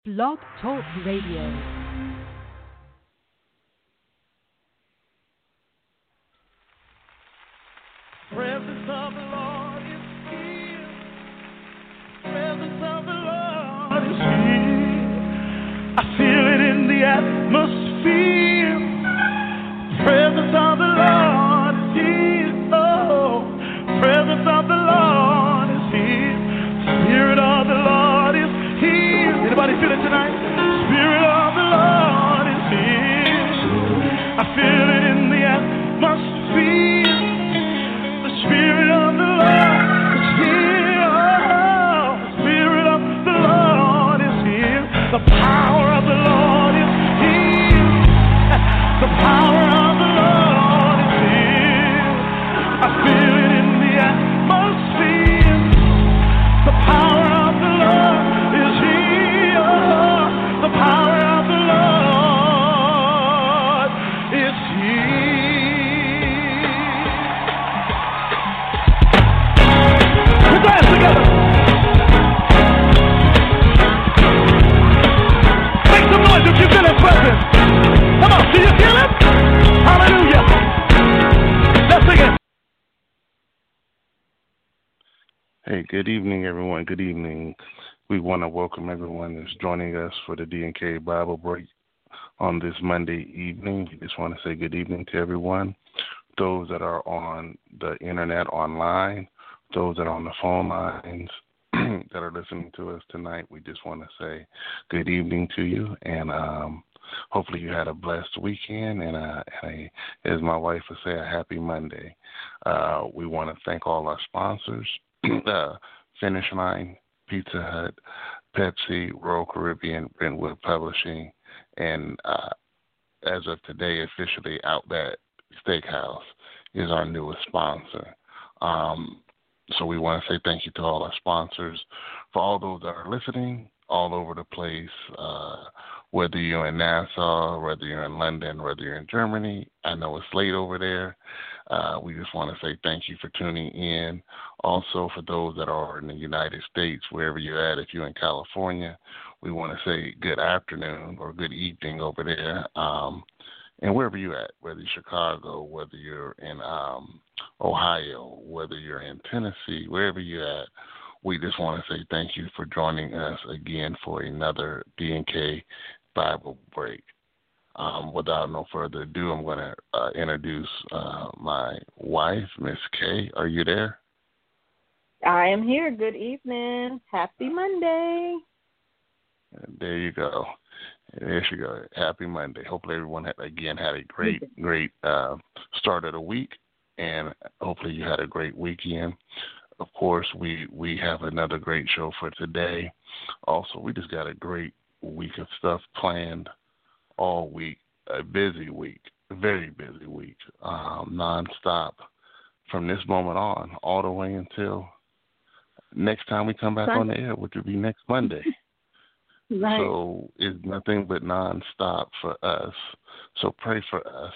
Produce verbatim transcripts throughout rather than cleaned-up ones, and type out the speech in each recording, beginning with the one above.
Blog Talk Radio. Presence of the Lord is here. Presence of the Lord is here. I feel it in the atmosphere. Presence of the Lord is here. Oh, presence of the Lord is here. Spirit of the Lord is here. Anybody feel it tonight? Spirit of the Lord is here. I feel it in the atmosphere. The Spirit of the Lord is here. Oh, the Spirit of the Lord is here. The power of the Lord is here. The power of the Lord is here. I feel it in the atmosphere. The power of the Lord is here. The power of the Lord is here. Put your hands together. Make some noise if you feel His presence. Come on, do you feel it? Hallelujah. Let's sing it. Hey, good evening, everyone. Good evening. We want to welcome everyone that's joining us for the D and K Bible Break on this Monday evening. We just want to say good evening to everyone. Those that are on the internet online, those that are on the phone lines that are listening to us tonight, we just want to say good evening to you. And um, hopefully you had a blessed weekend and, uh, and a, as my wife would say, a happy Monday. Uh, we want to thank all our sponsors. Uh, Finish Line, Pizza Hut, Pepsi, Royal Caribbean, Brentwood Publishing, and uh, as of today, officially Outback Steakhouse is our newest sponsor. Um, so we want to say thank you to all our sponsors. For all those that are listening all over the place, uh, whether you're in Nassau, whether you're in London, whether you're in Germany, I know it's late over there. Uh, we just want to say thank you for tuning in. Also, for those that are in the United States, wherever you're at, if you're in California, we want to say good afternoon or good evening over there. Um, and wherever you're at, whether you're Chicago, whether you're in um, Ohio, whether you're in Tennessee, wherever you're at, we just want to say thank you for joining us again for another D and K Bible Break. Um, without no further ado, I'm going to uh, introduce uh, my wife, Miss Kay. Are you there? I am here. Good evening. Happy Monday. There you go. There you go. Happy Monday. Hopefully everyone, had, again, had a great, great uh, start of the week, and hopefully you had a great weekend. Of course, we, we have another great show for today. Also, we just got a great week of stuff planned all week, a busy week, a very busy week, um, nonstop from this moment on, all the way until next time we come back on the air, which will be next Monday. Right. So it's nothing but nonstop for us. So pray for us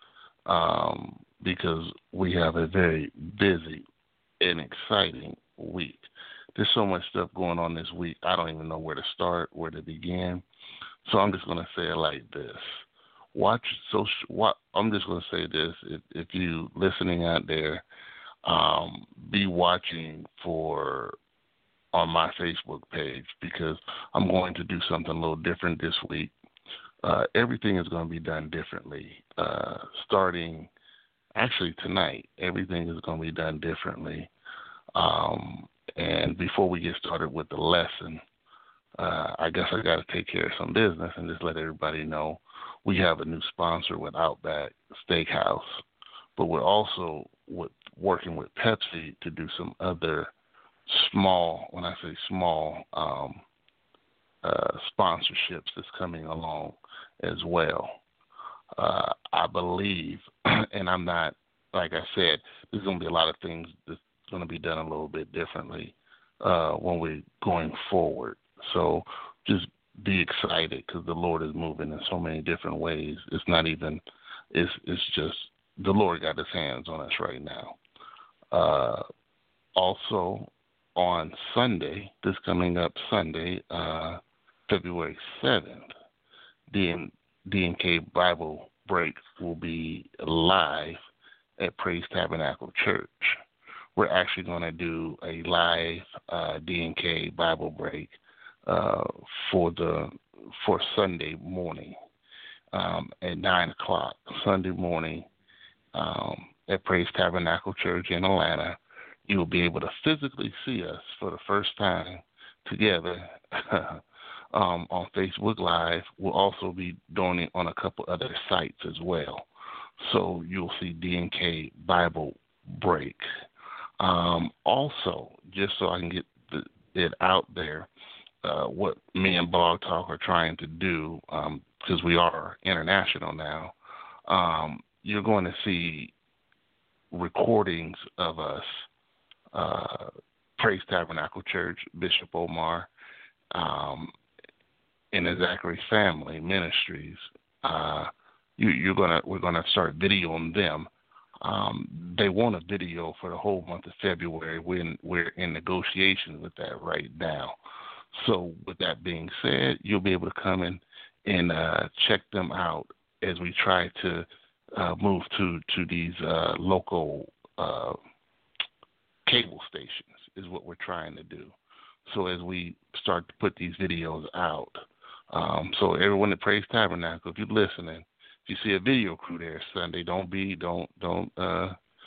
um, because we have a very busy and exciting week. There's so much stuff going on this week. I don't even know where to start, where to begin. So I'm just going to say it like this. Watch social. What, I'm just going to say this. If, if you listening out there, um, be watching for on my Facebook page because I'm going to do something a little different this week. Uh, everything is going to be done differently. Uh, starting actually tonight, everything is going to be done differently. Um, and before we get started with the lesson, Uh, I guess I got to take care of some business and just let everybody know we have a new sponsor with Outback Steakhouse, but we're also with, working with Pepsi to do some other small, when I say small, um, uh, sponsorships that's coming along as well. Uh, I believe, and I'm not, like I said, there's going to be a lot of things that's going to be done a little bit differently uh, when we're going forward. So just be excited because the Lord is moving in so many different ways. It's not even, it's it's just the Lord got his hands on us right now. Uh, also, on Sunday, this coming up Sunday, uh, February seventh, the D and K Bible Break will be live at Praise Tabernacle Church. We're actually going to do a live uh, D and K Bible Break uh, for the for Sunday morning um, at nine o'clock. Sunday morning um, at Praise Tabernacle Church in Atlanta. You will be able to physically see us for the first time together um, on Facebook Live. We'll also be doing it on a couple other sites as well. So you'll see D and K Bible Break. Um, also, just so I can get the, it out there, uh, what me and Blog Talk are trying to do, because um, we are international now, um, you're going to see recordings of us, uh, Praise Tabernacle Church, Bishop Omar, um, and the Zachary Family Ministries. Uh, you, you're gonna we're gonna start videoing them. Um, they want a video for the whole month of February. We're in, we're in negotiations with that right now. So with that being said, you'll be able to come in and uh, check them out as we try to uh, move to, to these uh, local uh, cable stations is what we're trying to do. So as we start to put these videos out, um, so everyone that Praise Tabernacle, if you're listening, if you see a video crew there Sunday, don't be, don't, don't, uh,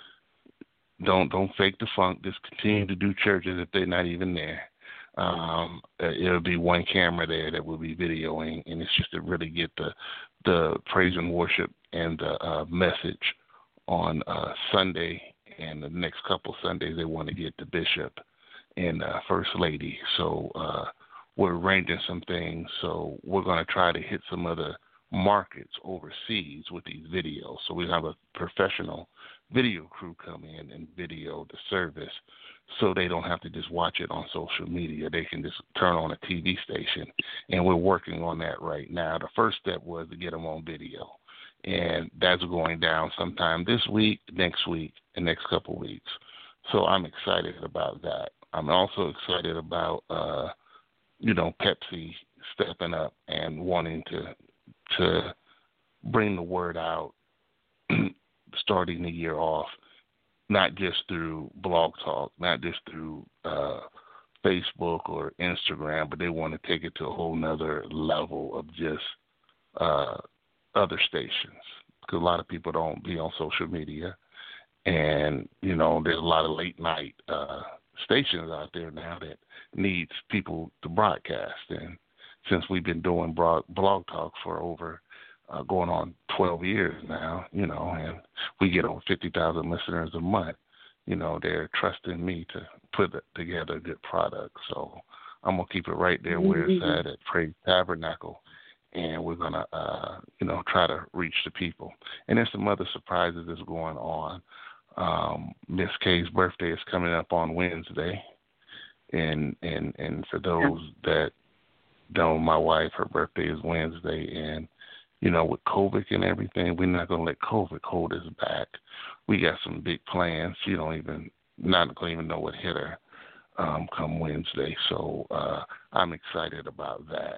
don't, don't fake the funk. Just continue to do churches if they're not even there. Um, it'll be one camera there that will be videoing, and it's just to really get the, the praise and worship and the uh, message on uh, Sunday and the next couple Sundays. They want to get the bishop and uh, First Lady. So uh, we're arranging some things. So we're going to try to hit some other markets overseas with these videos. So we have a professional video crew come in and video the service so they don't have to just watch it on social media. They can just turn on a T V station, and we're working on that right now. The first step was to get them on video, and that's going down sometime this week, next week, and next couple weeks. So I'm excited about that. I'm also excited about, uh, you know, Pepsi stepping up and wanting to to bring the word out, starting the year off, not just through Blog Talk, not just through uh, Facebook or Instagram, but they want to take it to a whole nother level of just uh, other stations, because a lot of people don't be on social media. And, you know, there's a lot of late night uh, stations out there now that needs people to broadcast. And since we've been doing blog, blog talk for over uh, going on twelve years now, you know, and we get over fifty thousand listeners a month, you know, they're trusting me to put together a good product. So I'm going to keep it right there where it's at, at Praise Tabernacle, and we're going to, uh, you know, try to reach the people. And there's some other surprises that's going on. Um, Miss K's birthday is coming up on Wednesday, and and, and for those that don't, my wife, her birthday is Wednesday, and, you know, with COVID and everything, we're not going to let COVID hold us back. We got some big plans. You don't even, not going to even know what hit her um, come Wednesday. So uh, I'm excited about that.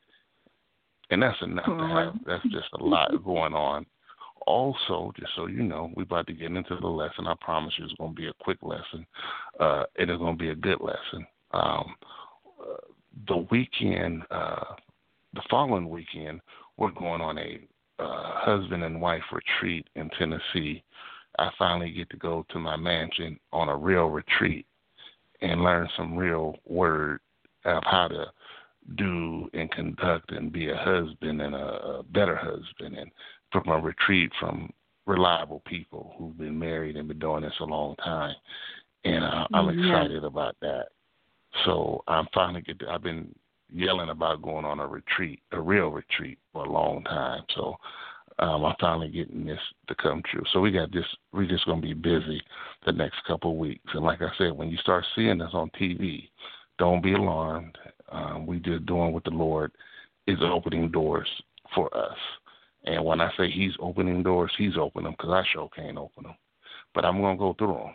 And that's enough to have. That's just a lot going on. Also, just so you know, we're about to get into the lesson. I promise you it's going to be a quick lesson. Uh, it is going to be a good lesson. Um, uh, the weekend, uh, the following weekend, we're going on a uh, husband and wife retreat in Tennessee. I finally get to go to my mansion on a real retreat and learn some real word of how to do and conduct and be a husband and a, a better husband, and from a retreat from reliable people who've been married and been doing this a long time. And uh, I'm excited yeah. about that. So I'm finally get to, I've been yelling about going on a retreat, a real retreat, for a long time. So um, I'm finally getting this to come true. So we got this. We're just going to be busy the next couple of weeks. And like I said, when you start seeing us on T V, don't be alarmed. Um, we just doing what the Lord is opening doors for us. And when I say He's opening doors, He's opening them, because I sure can't open them. But I'm going to go through them.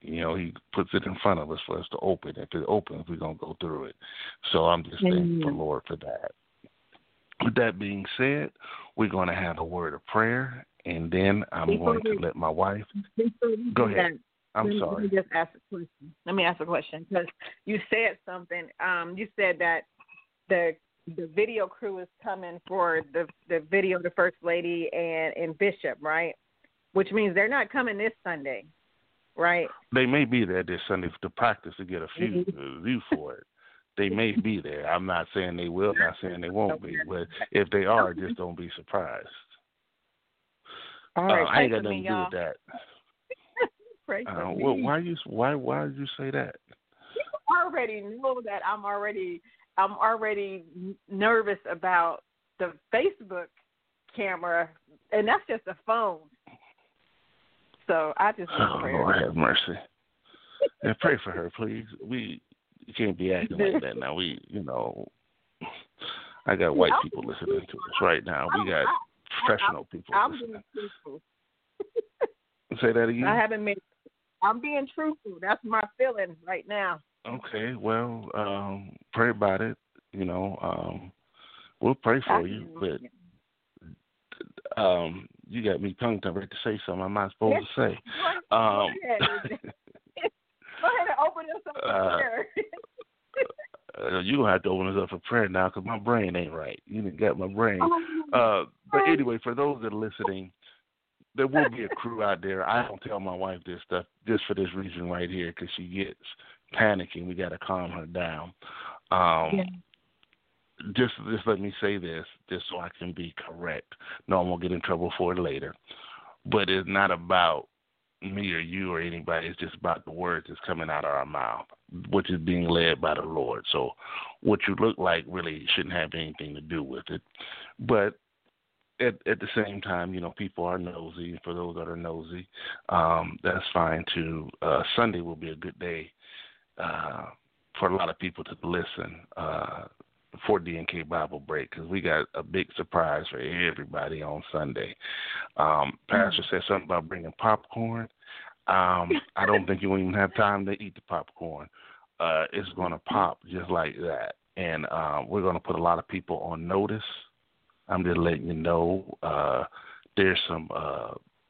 You know, he puts it in front of us for us to open. If it opens, we're going to go through it. So I'm just thankful for the Lord for that. With that being said, we're going to have a word of prayer, and then I'm before going we, to let my wife. Go ahead. That, I'm let sorry. Let me just ask a question. Let me ask a question because you said something. Um, you said that the the video crew is coming for the the video, the First Lady and, and Bishop, right? Which means they're not coming this Sunday, right? They may be there this Sunday to practice to get a few mm-hmm. view for it. They may be there. I'm not saying they will, not saying they won't be, but if they are, just don't be surprised. All right, uh, I ain't got nothing me, to do y'all. with that. Pray uh, for well, me. why you why why did you say that? You already know that I'm already I'm already nervous about the Facebook camera, and that's just a phone. So I just need oh, prayer. Lord have mercy. And pray for her, please. We you can't be acting like that now. We, you know, I got white people listening to us right now. We got professional people I'm listening. being truthful. Say that again. I haven't made. I'm being truthful. That's my feeling right now. Okay, well, um, pray about it. You know, um, we'll pray for you, but um, you got me tongue tied to say something I'm not supposed to say. Go Um, ahead. Go ahead and open us up for uh, prayer. uh, you're going to have to open us up for prayer now because my brain ain't right. You didn't get my brain. Uh, but anyway, for those that are listening, there will be a crew out there. I don't tell my wife this stuff just for this reason right here because she gets panicking. We got to calm her down. Um, yeah. Just, just let me say this, just so I can be correct. No, I won't get in trouble for it later. But it's not about me or you or anybody. It's just about the words that's coming out of our mouth, which is being led by the Lord. So what you look like really shouldn't have anything to do with it. But at, at the same time, you know, people are nosy. For those that are nosy, um, that's fine too. Uh, Sunday will be a good day uh, for a lot of people to listen uh, for D and K Bible Break because we got a big surprise for everybody on Sunday. Um, Pastor said something about bringing popcorn. Um, I don't think you won't even have time to eat the popcorn. Uh, it's going to pop just like that. And uh, we're going to put a lot of people on notice. I'm just letting you know uh, there's some uh,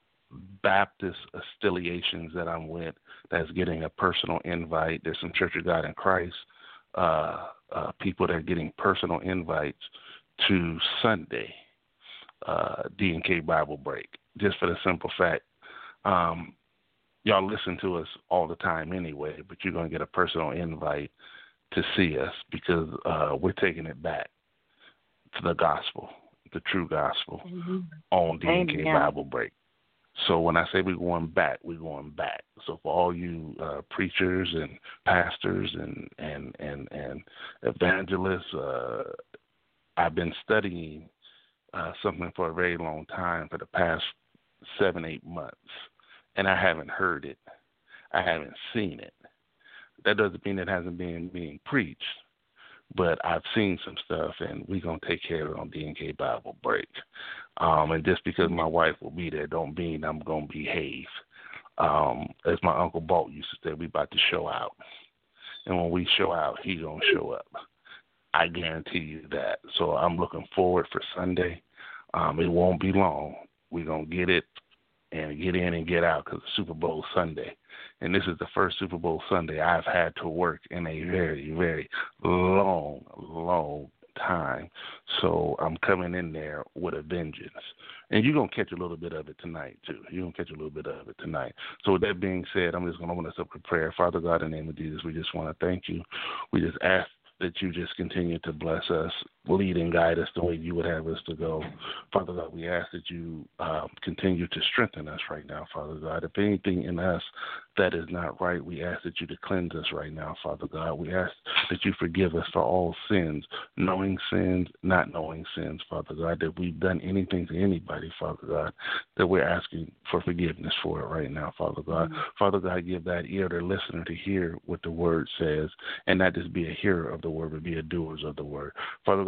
Baptist affiliations that I'm with that's getting a personal invite. There's some Church of God in Christ uh, uh, people that are getting personal invites to Sunday uh, D and K Bible Break, just for the simple fact um, y'all listen to us all the time anyway, but you're going to get a personal invite to see us because uh, we're taking it back to the gospel, the true gospel, mm-hmm. on D and K Amen. Bible Break. So when I say we're going back, we're going back. So for all you uh, preachers and pastors and and and, and evangelists, uh, I've been studying uh, something for a very long time for the past seven, eight months, and I haven't heard it. I haven't seen it. That doesn't mean it hasn't been being preached, but I've seen some stuff, and we're going to take care of it on D and K Bible Break. Um, and just because my wife will be there don't mean I'm going to behave. Um, as my Uncle Balt used to say, we about to show out. And when we show out, he going to show up. I guarantee you that. So I'm looking forward for Sunday. Um, it won't be long. We're going to get it and get in and get out because it's Super Bowl Sunday. And this is the first Super Bowl Sunday I've had to work in a very, very long, long time. So I'm coming in there with a vengeance. And you're going to catch a little bit of it tonight, too. You're going to catch a little bit of it tonight. So with that being said, I'm just going to open us up with prayer. Father God, in the name of Jesus, we just want to thank you. We just ask that you just continue to bless us, lead and guide us the way you would have us to go. Father God, we ask that you um, continue to strengthen us right now, Father God. If anything in us that is not right, we ask that you to cleanse us right now, Father God. We ask that you forgive us for all sins, knowing sins, not knowing sins, Father God, that we've done anything to anybody, Father God, that we're asking for forgiveness for it right now, Father God. Mm-hmm. Father God, give that ear to listener to hear what the word says and not just be a hearer of the word, but be a doers of the word. Father God,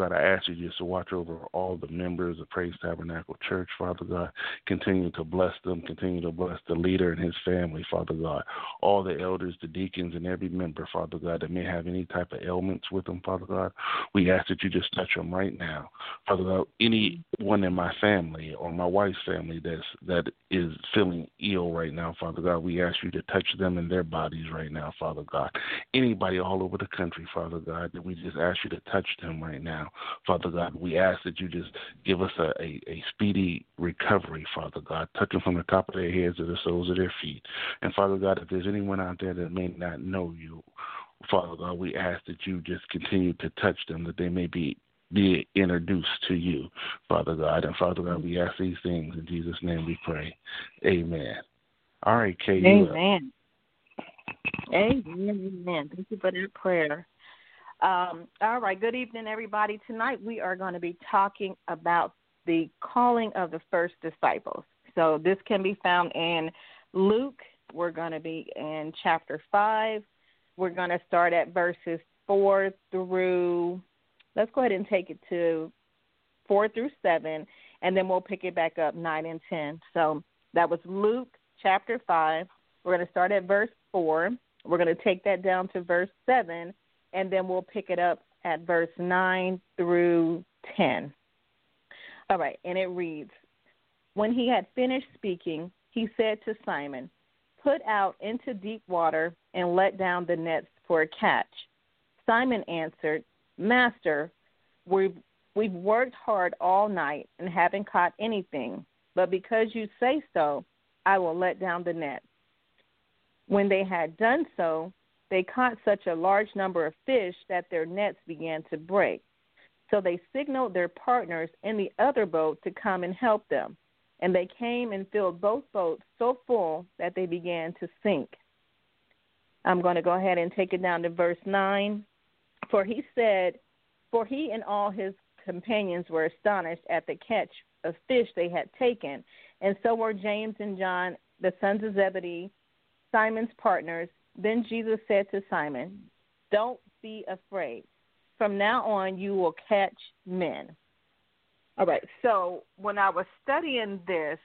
God, I ask you just to watch over all the members of Praise Tabernacle Church, Father God. Continue to bless them. Continue to bless the leader and his family, Father God. All the elders, the deacons, and every member, Father God, that may have any type of ailments with them, Father God. We ask that you just touch them right now. Father God, anyone in my family or my wife's family that's, that is feeling ill right now, Father God, we ask you to touch them in their bodies right now, Father God. Anybody all over the country, Father God, that we just ask you to touch them right now, Father God. We ask that you just give us a, a, a speedy recovery, Father God. Touch them from the top of their heads to the soles of their feet. And Father God, if there's anyone out there that may not know you, Father God, we ask that you just continue to touch them, that they may be be introduced to you, Father God. And Father God, we ask these things in Jesus' name we pray. Amen. All right, Kay. Amen. Amen. Amen. Thank you for that prayer. Um, all right. Good evening, everybody. Tonight we are going to be talking about the calling of the first disciples. So this can be found in Luke. We're going to be in chapter five. We're going to start at verses four through, let's go ahead and take it to four through seven, and then we'll pick it back up nine and ten. So that was Luke chapter five. We're going to start at verse four. We're going to take that down to verse seven, and then we'll pick it up at verse nine through ten. All right, and it reads, when he had finished speaking, he said to Simon, put out into deep water and let down the nets for a catch. Simon answered, Master, we've, we've worked hard all night and haven't caught anything, but because you say so, I will let down the net. When they had done so, they caught such a large number of fish that their nets began to break. So they signaled their partners in the other boat to come and help them. And they came and filled both boats so full that they began to sink. I'm going to go ahead and take it down to verse nine. For he said, for he and all his companions were astonished at the catch of fish they had taken, and so were James and John, the sons of Zebedee, Simon's partners. Then Jesus said to Simon, don't be afraid. From now on, you will catch men. All right, so when I was studying this,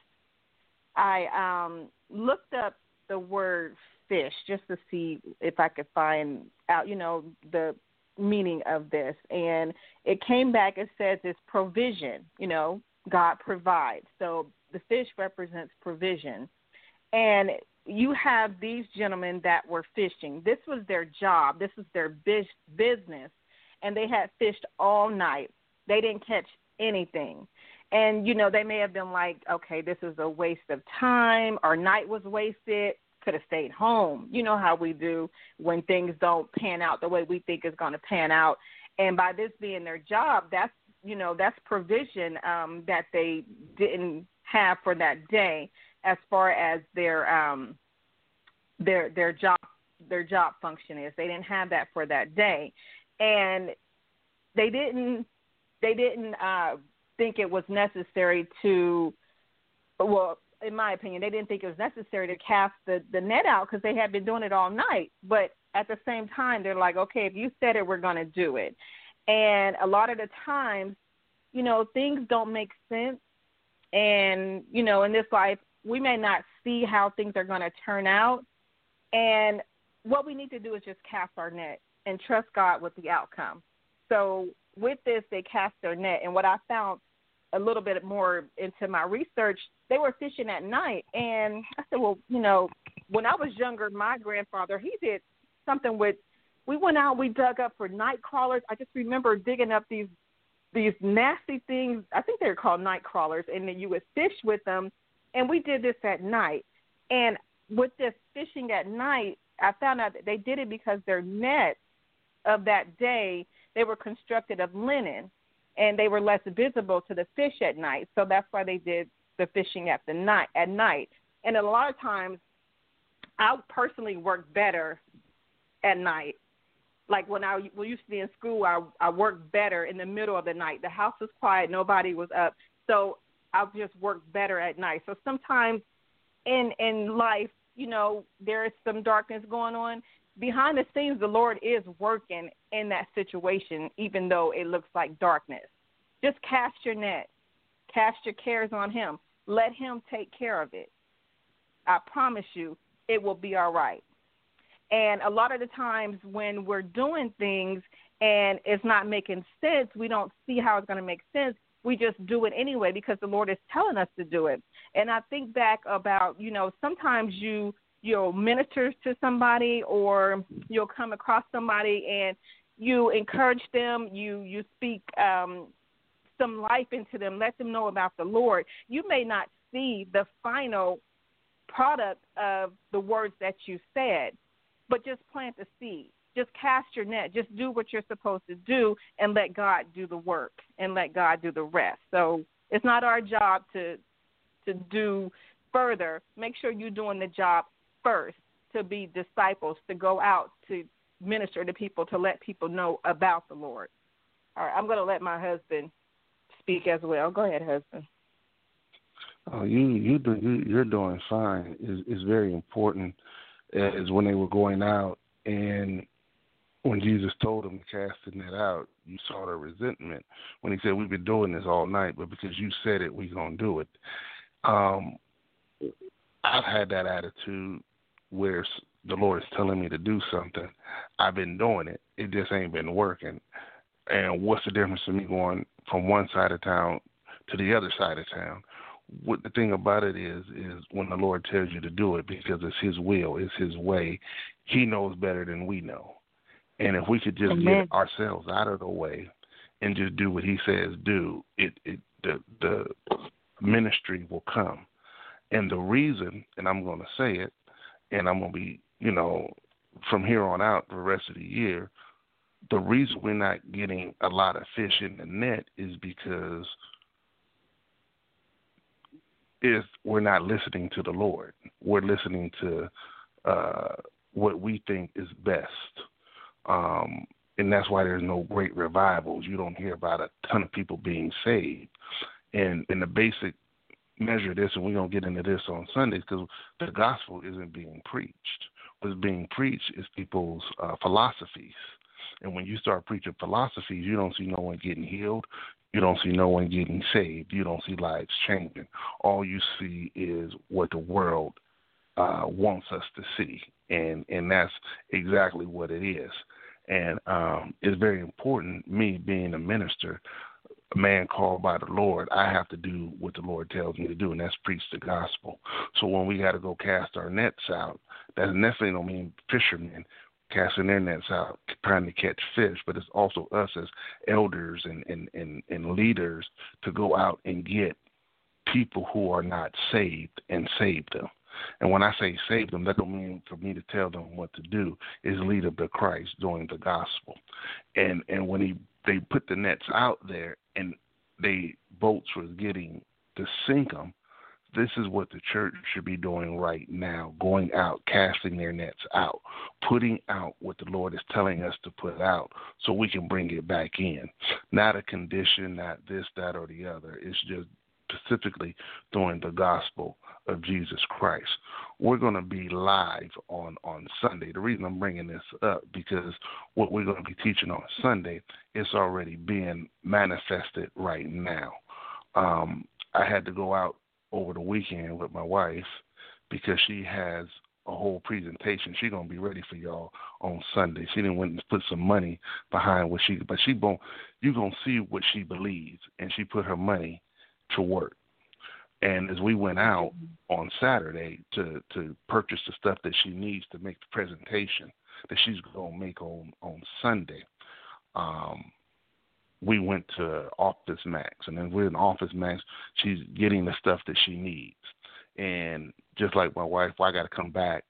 I um, looked up the word fish just to see if I could find out, you know, the meaning of this. And it came back, it says it's provision, you know, God provides. So the fish represents provision. And you have these gentlemen that were fishing. This was their job. This was their biz- business. And they had fished all night. They didn't catch anything. And, you know, they may have been like, okay, this is a waste of time. Our night was wasted. Could have stayed home. You know how we do when things don't pan out the way we think it's going to pan out. And by this being their job, that's, you know, that's provision um, that they didn't have for that day as far as their um, their their job their job function is. They didn't have that for that day. And they didn't they didn't uh, think it was necessary to, well, in my opinion, they didn't think it was necessary to cast the, the net out because they had been doing it all night. But at the same time, they're like, okay, if you said it, we're going to do it. And a lot of the times, you know, things don't make sense. And, you know, in this life, we may not see how things are going to turn out. And what we need to do is just cast our net and trust God with the outcome. So with this, they cast their net. And what I found a little bit more into my research, they were fishing at night. And I said, well, you know, when I was younger, my grandfather, he did something with, we went out, we dug up for night crawlers. I just remember digging up these these nasty things. I think they're called night crawlers, and then you would fish with them. And we did this at night. And with this fishing at night, I found out that they did it because their nets of that day, they were constructed of linen, and they were less visible to the fish at night. So that's why they did the fishing at the night at night. And a lot of times, I personally work better at night. Like when I we used to be in school, I I worked better in the middle of the night. The house was quiet, nobody was up, so I just worked better at night. So sometimes in in life, you know, there is some darkness going on. behind the scenes, the Lord is working in that situation, even though it looks like darkness. Just cast your net. Cast your cares on him. Let him take care of it. I promise you, it will be all right. And a lot of the times when we're doing things and it's not making sense, we don't see how it's going to make sense. We just do it anyway because the Lord is telling us to do it. And I think back about, you know, sometimes you, you'll minister to somebody or you'll come across somebody and you encourage them, you, you speak um, some life into them, let them know about the Lord. You may not see the final product of the words that you said, but just plant the seed. Just cast your net. Just do what you're supposed to do and let God do the work and let God do the rest. So it's not our job to to do further. Make sure you're doing the job first to be disciples, to go out to minister to people, to let people know about the Lord. All right, I'm going to let my husband speak as well. Go ahead, husband. Oh, you you do you, you're doing fine. It's, it's very important. Is when they were going out and when Jesus told them to cast the net out, you saw the resentment when he said, we've been doing this all night, but because you said it, we're going to do it. Um, I've had that attitude where the Lord is telling me to do something. I've been doing it. It just ain't been working. And what's the difference in me going from one side of town to the other side of town? What the thing about it is, is when the Lord tells you to do it because it's his will, it's his way, he knows better than we know. And if we could just Amen. get ourselves out of the way and just do what he says do, it, it the the ministry will come. And the reason, and I'm going to say it, and I'm going to be, you know, from here on out the rest of the year, the reason we're not getting a lot of fish in the net is because is we're not listening to the Lord. We're listening to uh, what we think is best. Um, and that's why there's no great revivals. You don't hear about a ton of people being saved. And in the basic measure of this, and we're going to get into this on Sundays, because the gospel isn't being preached. What's being preached is people's uh, philosophies. And when you start preaching philosophies, you don't see no one getting healed. You don't see no one getting saved. You don't see lives changing. All you see is what the world uh, wants us to see. And, and that's exactly what it is. And um, it's very important, me being a minister, a man called by the Lord, I have to do what the Lord tells me to do, and that's preach the gospel. So when we got to go cast our nets out, that necessarily don't mean fishermen casting their nets out, trying to catch fish, but it's also us as elders and, and, and, and leaders to go out and get people who are not saved and save them. And when I say save them, that don't mean for me to tell them what to do. Is lead them to Christ doing the gospel. And and when he they put the nets out there and they boats was getting to sink them, this is what the church should be doing right now, going out, casting their nets out, putting out what the Lord is telling us to put out so we can bring it back in. Not a condition, not this, that, or the other. It's just specifically doing the gospel of Jesus Christ. We're going to be live on, on Sunday. The reason I'm bringing this up, because what we're going to be teaching on Sunday is already being manifested right now. Um, I had to go out over the weekend with my wife because she has a whole presentation. She's going to be ready for y'all on Sunday. She didn't went and put some money behind what she, but she, you're going to see what she believes, and she put her money to work. And as we went out on Saturday to, to purchase the stuff that she needs to make the presentation that she's going to make on, on Sunday, um, we went to Office Max. And then we're in Office Max, she's getting the stuff that she needs. And just like my wife, well, I got to come back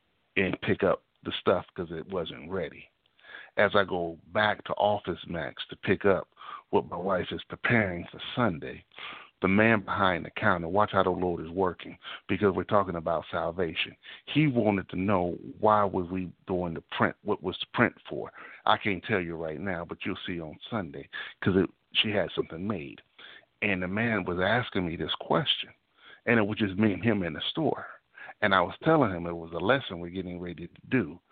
and pick up the stuff because it wasn't ready. As I go back to Office Max to pick up what my wife is preparing for Sunday, the man behind the counter, watch how the Lord is working, because we're talking about salvation. He wanted to know why was we doing the print, what was the print for. I can't tell you right now, but you'll see on Sunday, because she had something made. And the man was asking me this question, and it was just me and him in the store. And I was telling him it was a lesson we're getting ready to do.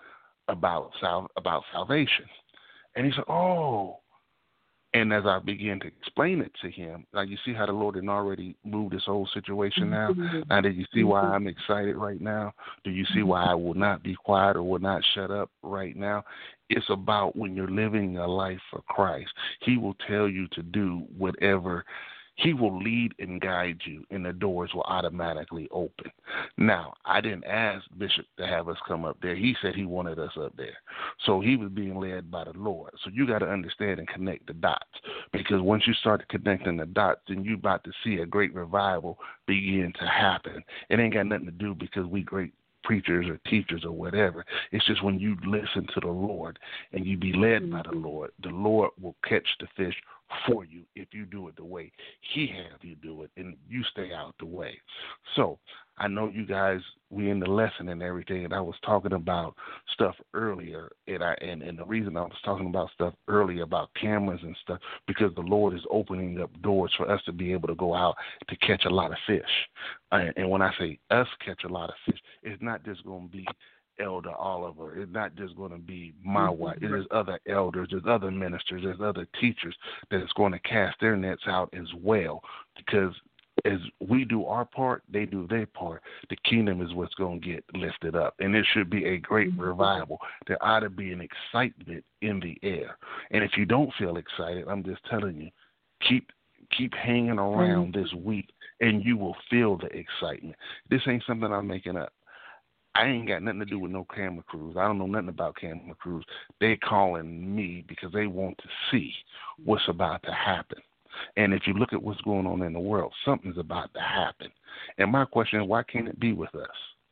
about sal- about salvation. And he said, oh. And as I began to explain it to him, like you see how the Lord had already moved this whole situation now? Mm-hmm. Now, do you see why I'm excited right now? Do you see why I will not be quiet or will not shut up right now? It's about when you're living a life for Christ. He will tell you to do whatever. He will lead and guide you, and the doors will automatically open. Now, I didn't ask Bishop to have us come up there. He said he wanted us up there. So he was being led by the Lord. So you got to understand and connect the dots, because once you start connecting the dots, then you're about to see a great revival begin to happen. It ain't got nothing to do because we great preachers or teachers or whatever. It's just when you listen to the Lord and you be led mm-hmm. by the Lord, the Lord will catch the fish for you if you do it the way he have you do it and you stay out the way. So I know you guys, we in the lesson and everything, and I was talking about stuff earlier, and I and, and the reason I was talking about stuff earlier about cameras and stuff, because the Lord is opening up doors for us to be able to go out to catch a lot of fish. And, and when I say us catch a lot of fish, it's not just going to be Elder Oliver. It's not just going to be my mm-hmm. wife. There's other elders, there's other ministers, there's other teachers that is going to cast their nets out as well, because as we do our part, they do their part. The kingdom is what's going to get lifted up, and it should be a great mm-hmm. revival. There ought to be an excitement in the air, and if you don't feel excited, I'm just telling you, keep keep hanging around mm-hmm. this week, and you will feel the excitement. This ain't something I'm making up. I ain't got nothing to do with no camera crews. I don't know nothing about camera crews. They calling me because they want to see what's about to happen. And if you look at what's going on in the world, something's about to happen. And my question is, why can't it be with us?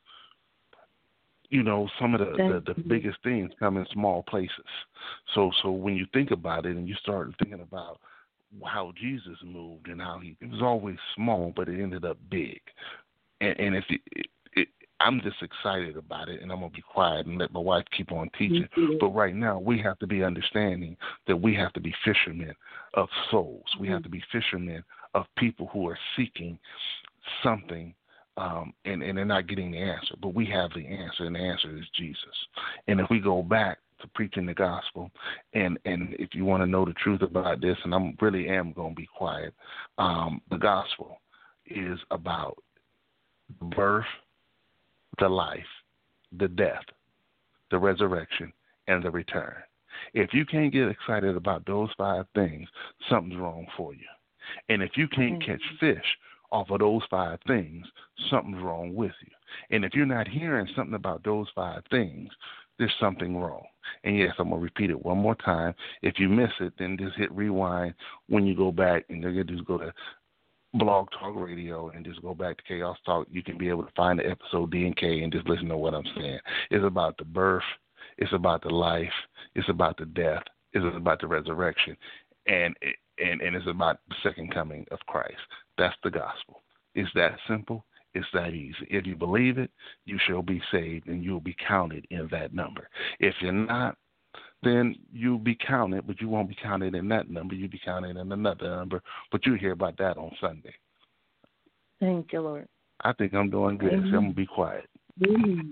You know, some of the, the, the biggest things come in small places. So so when you think about it and you start thinking about how Jesus moved and how he, it was always small, but it ended up big. And, and if it, it I'm just excited about it, and I'm going to be quiet and let my wife keep on teaching. Mm-hmm. But right now, we have to be understanding that we have to be fishermen of souls. Mm-hmm. We have to be fishermen of people who are seeking something, um, and, and they're not getting the answer. But we have the answer, and the answer is Jesus. And if we go back to preaching the gospel, and, and if you want to know the truth about this, and I really am going to be quiet, um, the gospel is about birth, the life, the death, the resurrection, and the return. If you can't get excited about those five things, something's wrong for you. And if you can't catch fish off of those five things, something's wrong with you. And if you're not hearing something about those five things, there's something wrong. And yes, I'm going to repeat it one more time. If you miss it, then just hit rewind when you go back, and you'll just go to Blog Talk Radio and just go back to Chaos Talk. You can be able to find the episode D and K and just listen to what I'm saying. It's about the birth, it's about the life, it's about the death, it's about the resurrection, and and and it's about the second coming of Christ. That's the gospel. It's that simple. It's that easy. If you believe it, you shall be saved, and you'll be counted in that number. If you're not, then you'll be counted, but you won't be counted in that number. You'll be counted in another number, but you'll hear about that on Sunday. Thank you, Lord. I think I'm doing good, mm-hmm. so I'm going to be quiet. Mm-hmm.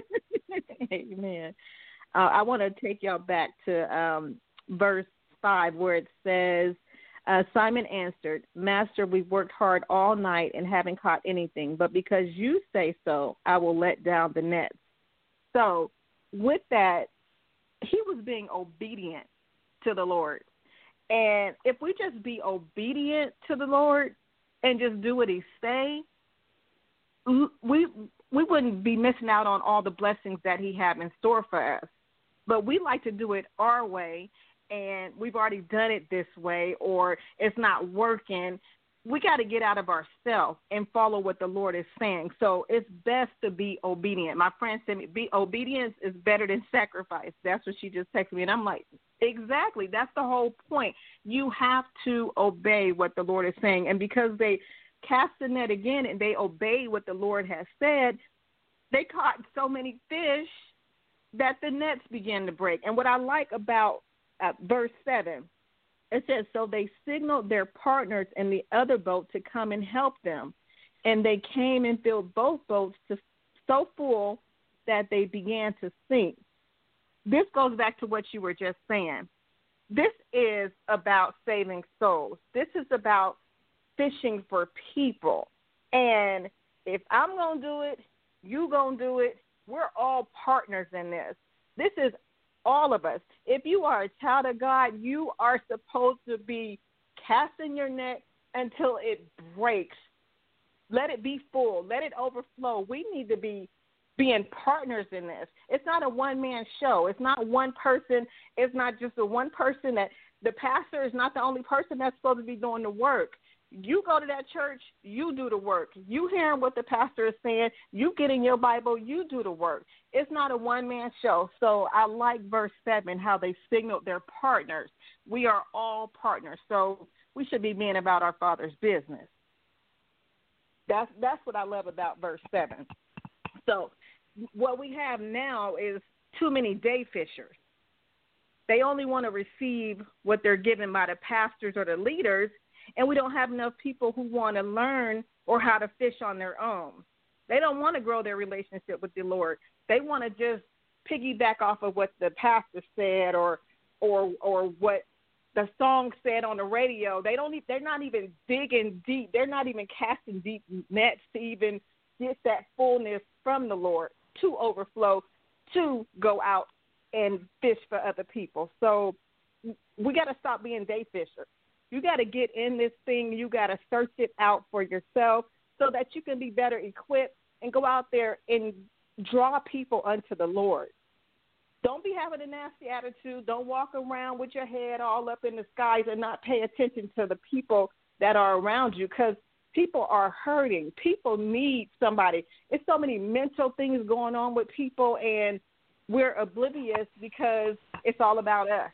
Amen. Uh, I want to take y'all back to um, verse five, where it says, uh, Simon answered, Master, we've worked hard all night and haven't caught anything, but because you say so, I will let down the nets. So with that, he was being obedient to the Lord. And if we just be obedient to the Lord and just do what he say, we we wouldn't be missing out on all the blessings that he have in store for us. But we like to do it our way, and we've already done it this way, or it's not working. We got to get out of ourselves and follow what the Lord is saying. So it's best to be obedient. My friend said, "Be obedience is better than sacrifice." That's what she just texted me. And I'm like, exactly. That's the whole point. You have to obey what the Lord is saying. And because they cast the net again and they obeyed what the Lord has said, they caught so many fish that the nets began to break. And what I like about uh, verse seven, it says, so they signaled their partners in the other boat to come and help them. And they came and filled both boats to, so full that they began to sink. this goes back to what you were just saying. This is about saving souls. This is about fishing for people. And if I'm going to do it, you going to do it. We're all partners in this. This is all of us. If you are a child of God, you are supposed to be casting your net until it breaks. Let it be full. Let it overflow. We need to be being partners in this. It's not a one-man show. It's not one person. It's not just a one person that the pastor is not the only person that's supposed to be doing the work. You go to that church, you do the work. You hearing what the pastor is saying, you get in your Bible, you do the work. It's not a one-man show. So I like verse seven, how they signaled their partners. We are all partners. So we should be being about our Father's business. That's that's what I love about verse seven. So what we have now is too many day fishers. They only want to receive what they're given by the pastors or the leaders, and we don't have enough people who want to learn or how to fish on their own. They don't want to grow their relationship with the Lord. They want to just piggyback off of what the pastor said or or or what the song said on the radio. They don't. They're not even digging deep. They're not even casting deep nets to even get that fullness from the Lord to overflow, to go out and fish for other people. So we got to stop being day fishers. You got to get in this thing. You got to search it out for yourself so that you can be better equipped and go out there and draw people unto the Lord. Don't be having a nasty attitude. Don't walk around with your head all up in the skies and not pay attention to the people that are around you, because people are hurting. People need somebody. It's so many mental things going on with people, and we're oblivious because it's all about us.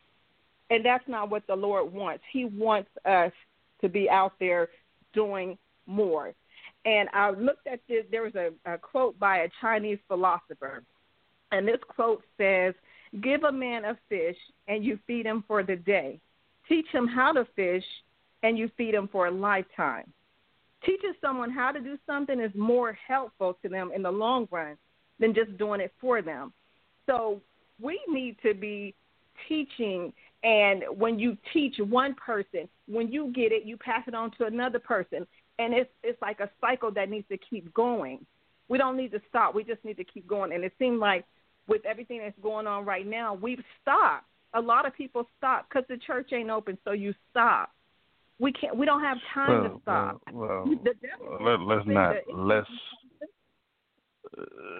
And that's not what the Lord wants. He wants us to be out there doing more. And I looked at this. There was a, a quote by a Chinese philosopher. And this quote says, "Give a man a fish and you feed him for the day. Teach him how to fish and you feed him for a lifetime." Teaching someone how to do something is more helpful to them in the long run than just doing it for them. So we need to be teaching, and when you teach one person, when you get it, you pass it on to another person, and it's it's like a cycle that needs to keep going. We don't need to stop. We just need to keep going. And it seems like with everything that's going on right now, we've stopped. A lot of people stop because the church ain't open, so you stop. We can't. We don't have time well, to stop. Well, well let, let's not let's. Uh,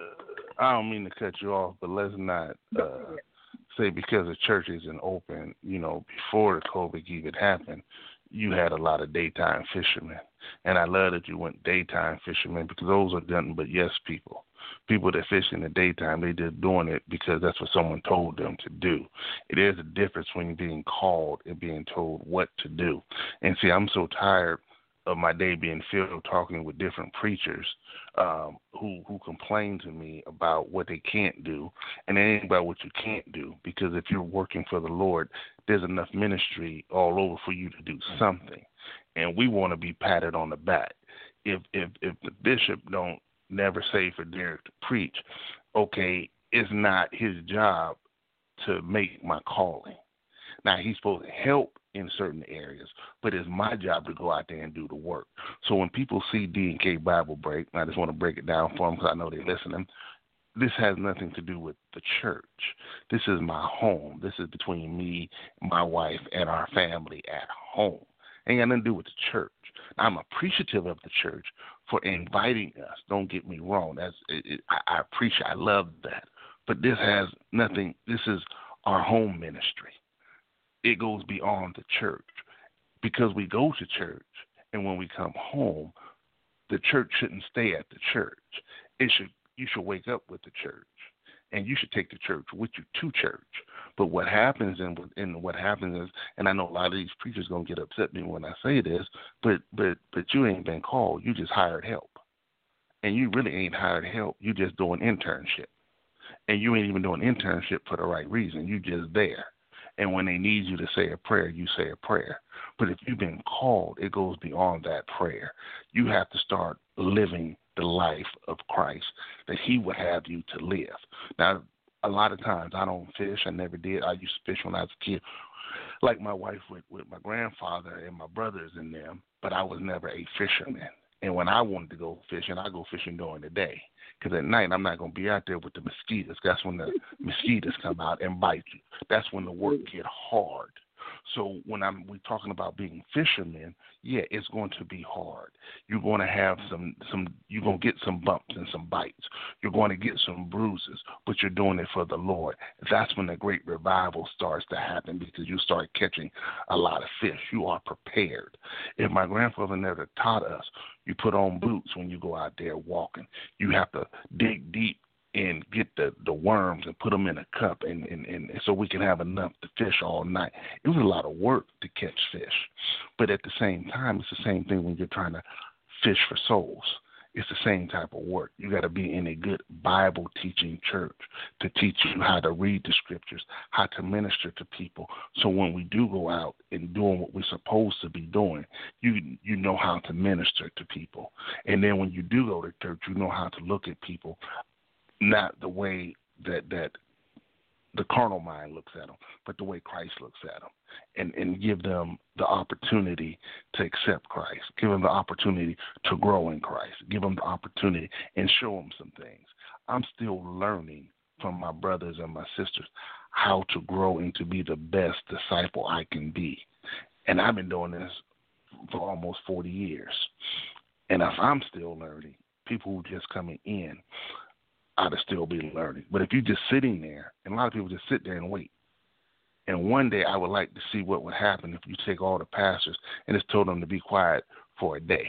I don't mean to cut you off, but let's not uh, say because the church isn't open. You know, before the COVID even happened, you had a lot of daytime fishermen, and I love that you went daytime fishermen, because those are nothing but yes people. People that fish in the daytime, they just doing it because that's what someone told them to do. It is a difference between being called and being told what to do. And see, I'm so tired of my day being filled talking with different preachers um, who who complain to me about what they can't do, and it ain't about what you can't do, because if you're working for the Lord, there's enough ministry all over for you to do something, and we want to be patted on the back. If if if the bishop don't never say for Derek to preach, okay, it's not his job to make my calling. Now, he's supposed to help in certain areas, but it's my job to go out there and do the work. So when people see D and K Bible Break, I just want to break it down for them because I know they're listening. This has nothing to do with the church. This is my home. This is between me, my wife, and our family at home. Ain't got nothing to do with the church. I'm appreciative of the church for inviting us. Don't get me wrong. That's it, it, I, I appreciate. I love that. But this has nothing. This is our home ministry. It goes beyond the church, because we go to church, and when we come home, the church shouldn't stay at the church. It should. You should wake up with the church, and you should take the church with you to church. But what happens, and, and what happens is, and I know a lot of these preachers gonna get upset at me when I say this, but but but you ain't been called. You just hired help, and you really ain't hired help. You just doing internship, and you ain't even doing internship for the right reason. You just there. And when they need you to say a prayer, you say a prayer. But if you've been called, it goes beyond that prayer. You have to start living the life of Christ that he would have you to live. Now, a lot of times I don't fish. I never did. I used to fish when I was a kid, like my wife with, with my grandfather and my brothers and them, but I was never a fisherman. And when I wanted to go fishing, I go fishing during the day. Because at night, I'm not going to be out there with the mosquitoes. That's when the mosquitoes come out and bite you. That's when the work get hard. So when I'm we're talking about being fishermen, yeah, it's going to be hard. You're going to have some some you're going to get some bumps and some bites. You're going to get some bruises, but you're doing it for the Lord. That's when the great revival starts to happen, because you start catching a lot of fish. You are prepared. If my grandfather never taught us, you put on boots when you go out there walking. You have to dig deep and get the, the worms and put them in a cup and, and, and so we can have enough to fish all night. It was a lot of work to catch fish. But at the same time, it's the same thing when you're trying to fish for souls. It's the same type of work. You got to be in a good Bible teaching church to teach you how to read the scriptures, how to minister to people. So when we do go out and doing what we're supposed to be doing, you you know how to minister to people. And then when you do go to church, you know how to look at people, not the way that, that the carnal mind looks at them, but the way Christ looks at them, and, and give them the opportunity to accept Christ, give them the opportunity to grow in Christ, give them the opportunity and show them some things. I'm still learning from my brothers and my sisters how to grow and to be the best disciple I can be. And I've been doing this for almost forty years. And if I'm still learning, people who are just coming in ought to still be learning. But if you're just sitting there, and a lot of people just sit there and wait. And one day I would like to see what would happen if you take all the pastors and just told them to be quiet for a day.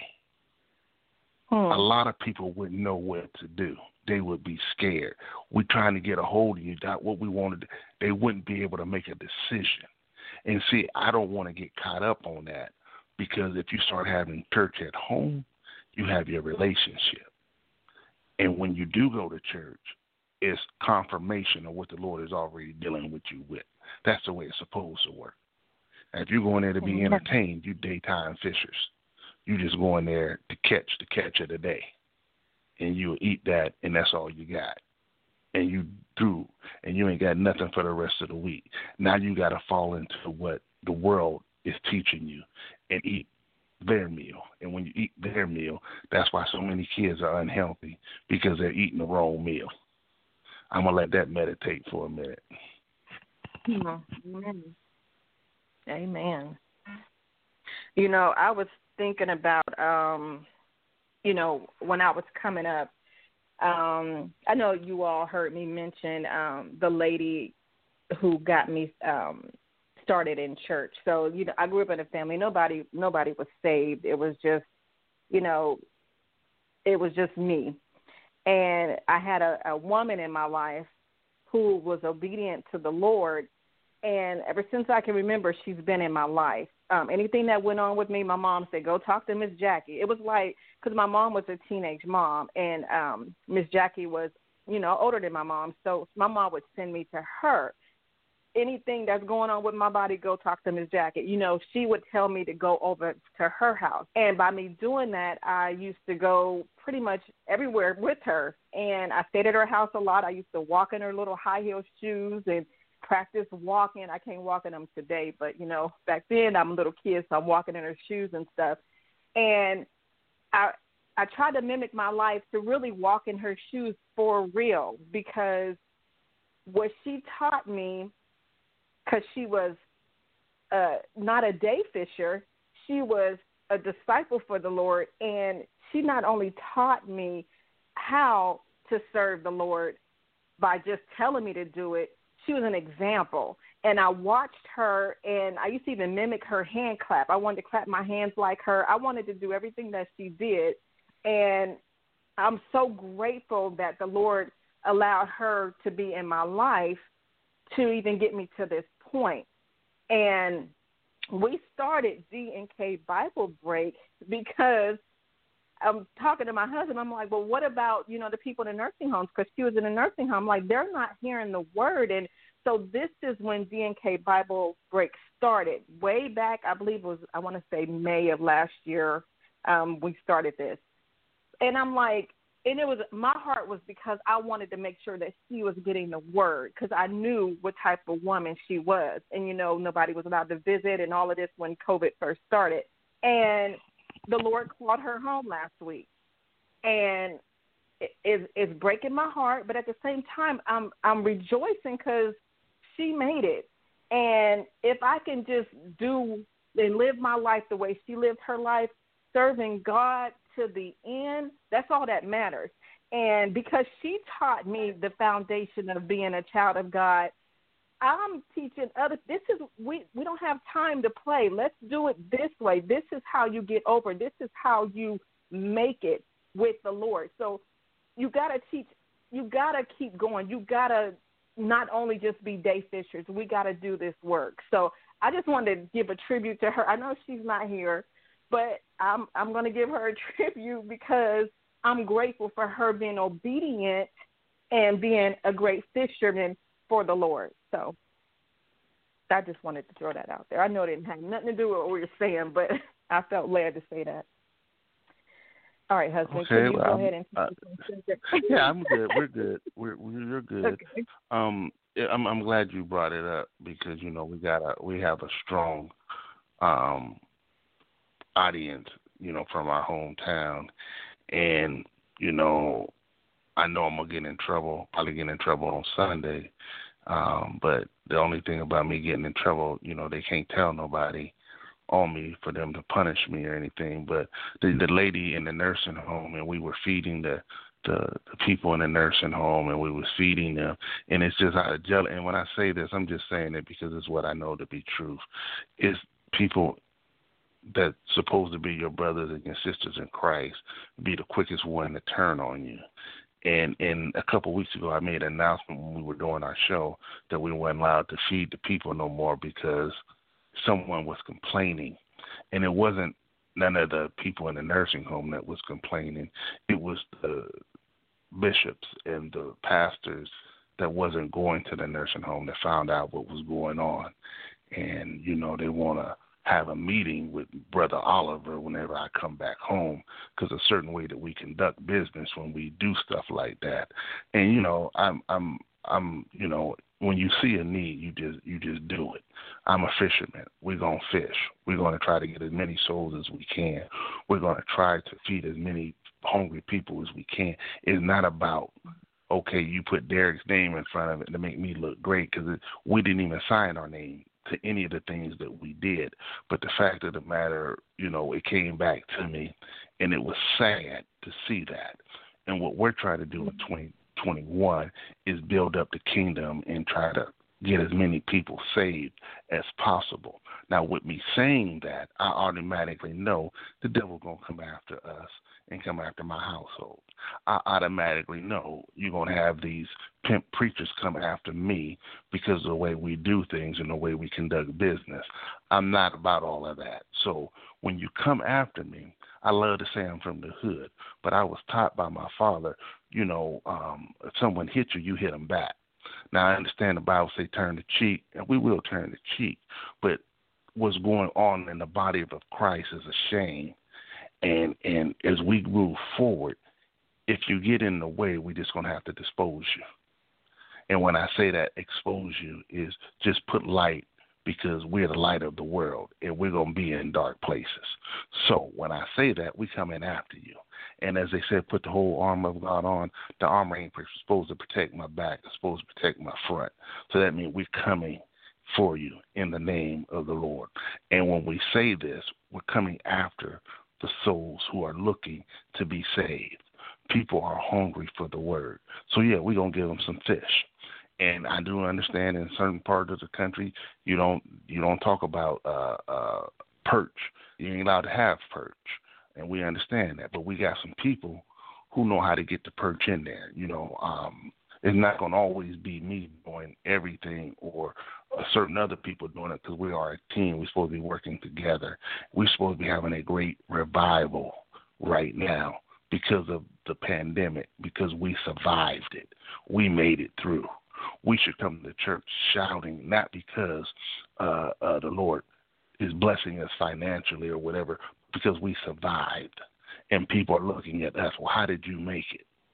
Hmm. A lot of people wouldn't know what to do. They would be scared. We're trying to get a hold of you. Not what we wanted. They wouldn't be able to make a decision. And see, I don't want to get caught up on that, because if you start having church at home, you have your relationship. And when you do go to church, it's confirmation of what the Lord is already dealing with you with. That's the way it's supposed to work. And if you're going there to be entertained, you daytime fishers. You just going there to catch the catch of the day. And you'll eat that, and that's all you got. And you through, and you ain't got nothing for the rest of the week. Now you got to fall into what the world is teaching you and eat their meal. And when you eat their meal, that's why so many kids are unhealthy, because they're eating the wrong meal. I'm going to let that meditate for a minute. Amen. Amen. You know, I was thinking about, um, you know, when I was coming up, um, I know you all heard me mention um, the lady who got me um started in church. So, you know, I grew up in a family. Nobody, nobody was saved. It was just, you know, it was just me. And I had a, a woman in my life who was obedient to the Lord. And ever since I can remember, she's been in my life. Um, anything that went on with me, my mom said, go talk to Miss Jackie. It was like, because my mom was a teenage mom, and um, Miss Jackie was, you know, older than my mom. So my mom would send me to her. Anything that's going on with my body, go talk to Miss Jackie. You know, she would tell me to go over to her house. And by me doing that, I used to go pretty much everywhere with her. And I stayed at her house a lot. I used to walk in her little high heel shoes and practice walking. I can't walk in them today, but, you know, back then I'm a little kid, so I'm walking in her shoes and stuff. And I I tried to mimic my life to really walk in her shoes for real, because what she taught me, because she was uh, not a day fisher, she was a disciple for the Lord, and she not only taught me how to serve the Lord by just telling me to do it, she was an example. And I watched her, and I used to even mimic her hand clap. I wanted to clap my hands like her. I wanted to do everything that she did, and I'm so grateful that the Lord allowed her to be in my life to even get me to this point. And we started D and K Bible Break because I'm talking to my husband. I'm like, well, what about, you know, the people in the nursing homes? Because she was in a nursing home. Like, they're not hearing the word. And so this is when D and K Bible Break started. Way back, I believe it was, I want to say May of last year, um, we started this. And I'm like, and it was, my heart was because I wanted to make sure that she was getting the word, because I knew what type of woman she was. And, you know, nobody was allowed to visit and all of this when COVID first started. And the Lord called her home last week. And it, it, it's breaking my heart, but at the same time, I'm I'm rejoicing because she made it. And if I can just do and live my life the way she lived her life, serving God to the end, that's all that matters. And because she taught me the foundation of being a child of God, I'm teaching others. This is, we, we don't have time to play. Let's do it this way. This is how you get over. This is how you make it with the Lord. So you got to teach, you got to keep going. You got to not only just be day fishers. We got to do this work. So I just wanted to give a tribute to her. I know she's not here, but I'm I'm going to give her a tribute because I'm grateful for her being obedient and being a great fisherman for the Lord. So I just wanted to throw that out there. I know it didn't have nothing to do with what we were saying, but I felt led to say that. All right, husband, okay, can you well, go ahead and uh, yeah, I'm good. We're good. We're, we're you're good. Okay. Um, I'm I'm glad you brought it up because you know we got a we have a strong um audience, you know, from our hometown, and you know, I know I'm gonna get in trouble. Probably get in trouble on Sunday, um, but the only thing about me getting in trouble, you know, they can't tell nobody on me for them to punish me or anything. But the, the lady in the nursing home, and we were feeding the, the the people in the nursing home, and we was feeding them, and it's just out of jealousy. And when I say this, I'm just saying it because it's what I know to be truth. It's people that's supposed to be your brothers and your sisters in Christ be the quickest one to turn on you. And and a couple of weeks ago, I made an announcement when we were doing our show that we weren't allowed to feed the people no more because someone was complaining. And it wasn't none of the people in the nursing home that was complaining. It was the bishops and the pastors that wasn't going to the nursing home that found out what was going on. And, you know, they want to have a meeting with Brother Oliver whenever I come back home, because a certain way that we conduct business when we do stuff like that. And, you know, I'm, I'm, I'm, you know, when you see a need, you just, you just do it. I'm a fisherman. We're going to fish. We're going to try to get as many souls as we can. We're going to try to feed as many hungry people as we can. It's not about, okay, you put Derek's name in front of it to make me look great, because we didn't even sign our name to any of the things that we did. But the fact of the matter, you know, it came back to me, and it was sad to see that. And what we're trying to do in twenty twenty-one is build up the kingdom and try to get as many people saved as possible. Now, with me saying that, I automatically know the devil's going to come after us and come after my household. I automatically know you're going to have these pimp preachers come after me because of the way we do things and the way we conduct business. I'm not about all of that. So when you come after me, I love to say I'm from the hood, but I was taught by my father, you know, um, if someone hits you, you hit them back. Now, I understand the Bible say turn the cheek, and we will turn the cheek, but what's going on in the body of Christ is a shame. And and as we move forward, if you get in the way, we're just going to have to dispose you. And when I say that expose you is just put light, because we're the light of the world, and we're going to be in dark places. So when I say that, we come in after you. And as they said, put the whole armor of God on. The armor ain't supposed to protect my back. It's supposed to protect my front. So that means we're coming for you in the name of the Lord. And when we say this, we're coming after the souls who are looking to be saved. People are hungry for the word. So, yeah, we're going to give them some fish. And I do understand in certain parts of the country, you don't you don't talk about uh, uh, perch. You ain't allowed to have perch. And we understand that. But we got some people who know how to get the perch in there. You know, um, it's not going to always be me doing everything or uh, certain other people doing it, because we are a team. We're supposed to be working together. We're supposed to be having a great revival right now because of the pandemic, because we survived it. We made it through. We should come to church shouting, not because uh, uh, the Lord is blessing us financially or whatever, because we survived. And people are looking at us, well, how did you make it?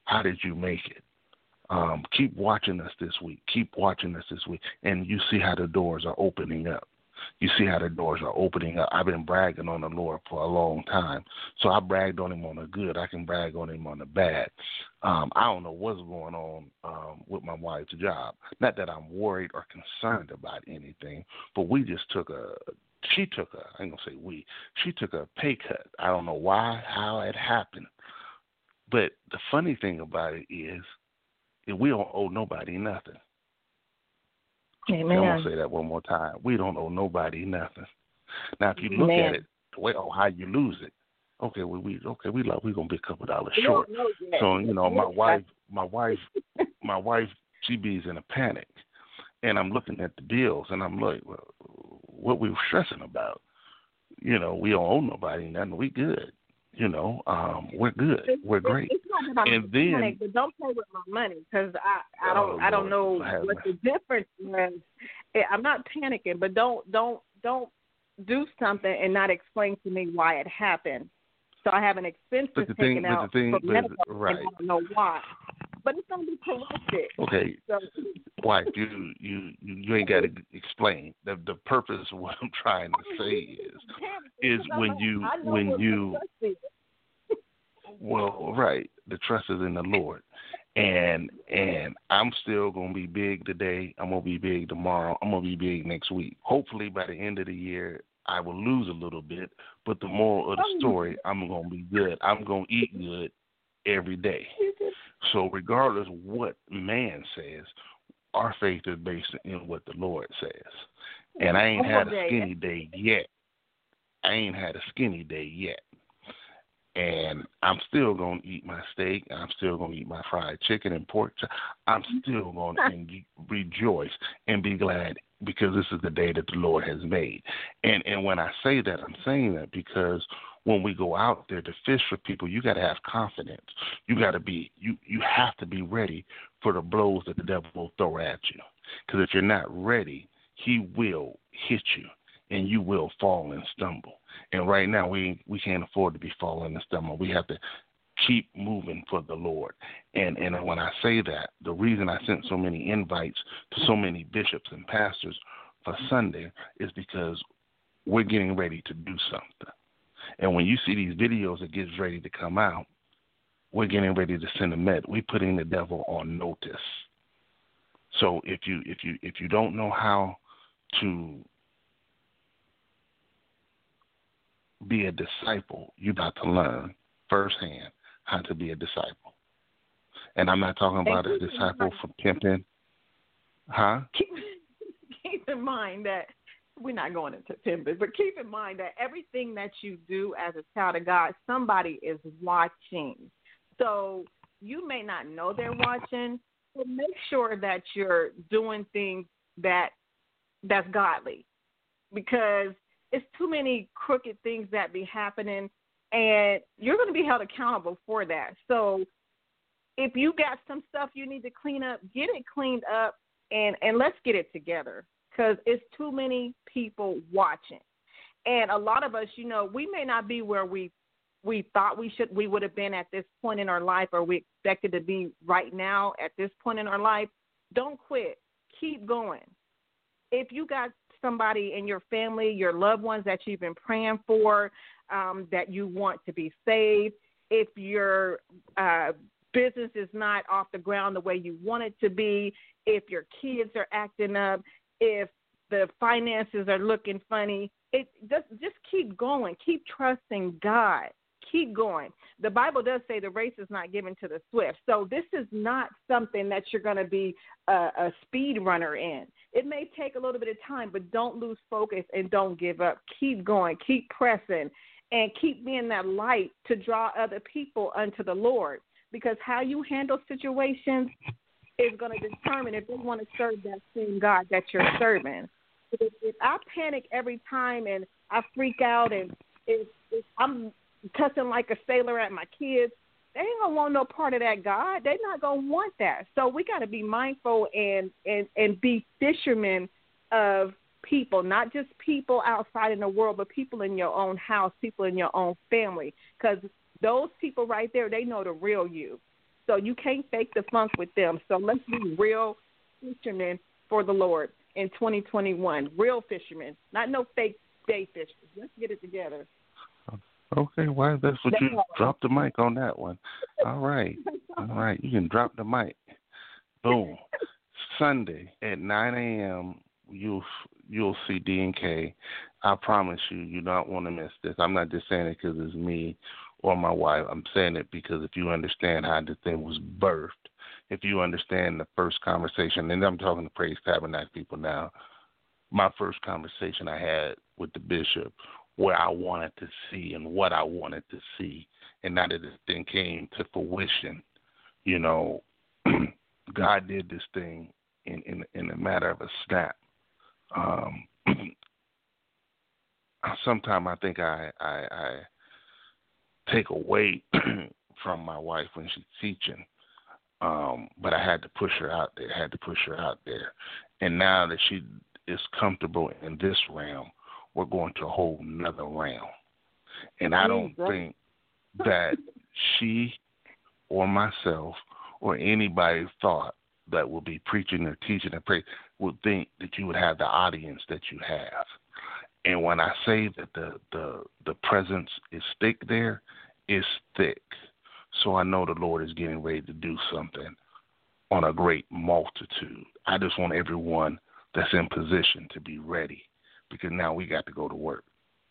How did you make it? Um, keep watching us this week. Keep watching us this week, and you see how the doors are opening up. You see how the doors are opening up. I've been bragging on the Lord for a long time. So I bragged on him on the good. I can brag on him on the bad. Um, I don't know what's going on um, with my wife's job. Not that I'm worried or concerned about anything, but we just took a, she took a, I ain't going to say we, she took a pay cut. I don't know why, how it happened. But the funny thing about it is, is we don't owe nobody nothing. Amen. I'm going to say that one more time. We don't owe nobody nothing. Now, if you look Amen. at it, well, how you lose it, okay, well, we okay, we we're gonna be a couple dollars We short. don't know yet. So you know, my wife, my wife, my wife, she be's in a panic, and I'm looking at the bills, and I'm like, well, what we were stressing about? You know, we don't owe nobody nothing. We good. You know, um, we're good. It's, we're great. It's not that I'm and then, panic, but don't play with my money because I, I don't, oh, I don't Lord, know have what me. the difference is. Eh, I'm not panicking, but don't, don't, don't do something and not explain to me why it happened. So I have an expense But the taken thing, out but the thing, for but, medical, right? and I don't know why. But it's gonna be corrected. Okay. So, Wife, you you you, you ain't got to explain. The the purpose of what I'm trying to say is is when you when you well right the trust is in the Lord, and and I'm still gonna be big today. I'm gonna be big tomorrow. I'm gonna be big next week. Hopefully by the end of the year I will lose a little bit, but the moral of the story, I'm gonna be good. I'm gonna eat good every day. So regardless of what man says, our faith is based in what the Lord says. And I ain't had a skinny day yet. I ain't had a skinny day yet. And I'm still going to eat my steak. I'm still going to eat my fried chicken and pork. I'm still going to rejoice and be glad because this is the day that the Lord has made. And and when I say that, I'm saying that because when we go out there to fish for people, you got to have confidence. You got to be, you, you have to be ready for the blows that the devil will throw at you. Because if you're not ready, he will hit you and you will fall and stumble. And right now we we can't afford to be falling and stumbling. We have to keep moving for the Lord. And and when I say that, the reason I sent so many invites to so many bishops and pastors for Sunday is because we're getting ready to do something. And when you see these videos that gets ready to come out, we're getting ready to send a med. We're putting the devil on notice. So if you if you if you don't know how to be a disciple, you're about to learn firsthand how to be a disciple. And I'm not talking about a disciple for pimping. Huh? Keep, keep in mind that we're not going into pimping, but keep in mind that everything that you do as a child of God, somebody is watching. So you may not know they're watching, but make sure that you're doing things that that's godly, because it's too many crooked things that be happening, and you're going to be held accountable for that. So if you got some stuff you need to clean up, get it cleaned up, and, and let's get it together, because it's too many people watching. And a lot of us, you know, we may not be where we we thought we should we would have been at this point in our life, or we expected to be right now at this point in our life. Don't quit. Keep going. If you got somebody in your family, your loved ones that you've been praying for, um, that you want to be saved, if your uh, business is not off the ground the way you want it to be, if your kids are acting up, if the finances are looking funny, it just just keep going. Keep trusting God. Keep going. The Bible does say the race is not given to the swift. So this is not something that you're going to be a, a speed runner in. It may take a little bit of time, but don't lose focus and don't give up. Keep going. Keep pressing, and keep being that light to draw other people unto the Lord, because how you handle situations is going to determine if they want to serve that same God that you're serving. If, if I panic every time and I freak out and if, if I'm cussing like a sailor at my kids, they ain't going to want no part of that God. They're not going to want that. So we got to be mindful and, and, and be fishermen of people, not just people outside in the world, but people in your own house, people in your own family, because those people right there, they know the real you. So you can't fake the funk with them. So let's be real fishermen for the Lord in twenty twenty-one. Real fishermen, not no fake day fishers. Let's get it together. Okay, well, that's what That's you drop the mic on that one. All right. All right. You can drop the mic. Boom. Sunday at nine a.m., you'll, you'll see D and K. I promise you, you don't want to miss this. I'm not just saying it because it's me or my wife. I'm saying it because if you understand how this thing was birthed, if you understand the first conversation, and I'm talking to Praise Tabernacle people now, my first conversation I had with the bishop, where I wanted to see and what I wanted to see, and now that this thing came to fruition, you know, God did this thing in, in, in a matter of a snap. Um, sometimes I think I, I, I take away from my wife when she's teaching, um, but I had to push her out there, I had to push her out there. And now that she is comfortable in this realm, we're going to a whole nother realm. And I don't think that she or myself or anybody thought that will be preaching or teaching and praying would think that you would have the audience that you have. And when I say that the, the, the presence is thick there, it's thick. So I know the Lord is getting ready to do something on a great multitude. I just want everyone that's in position to be ready, because now we got to go to work.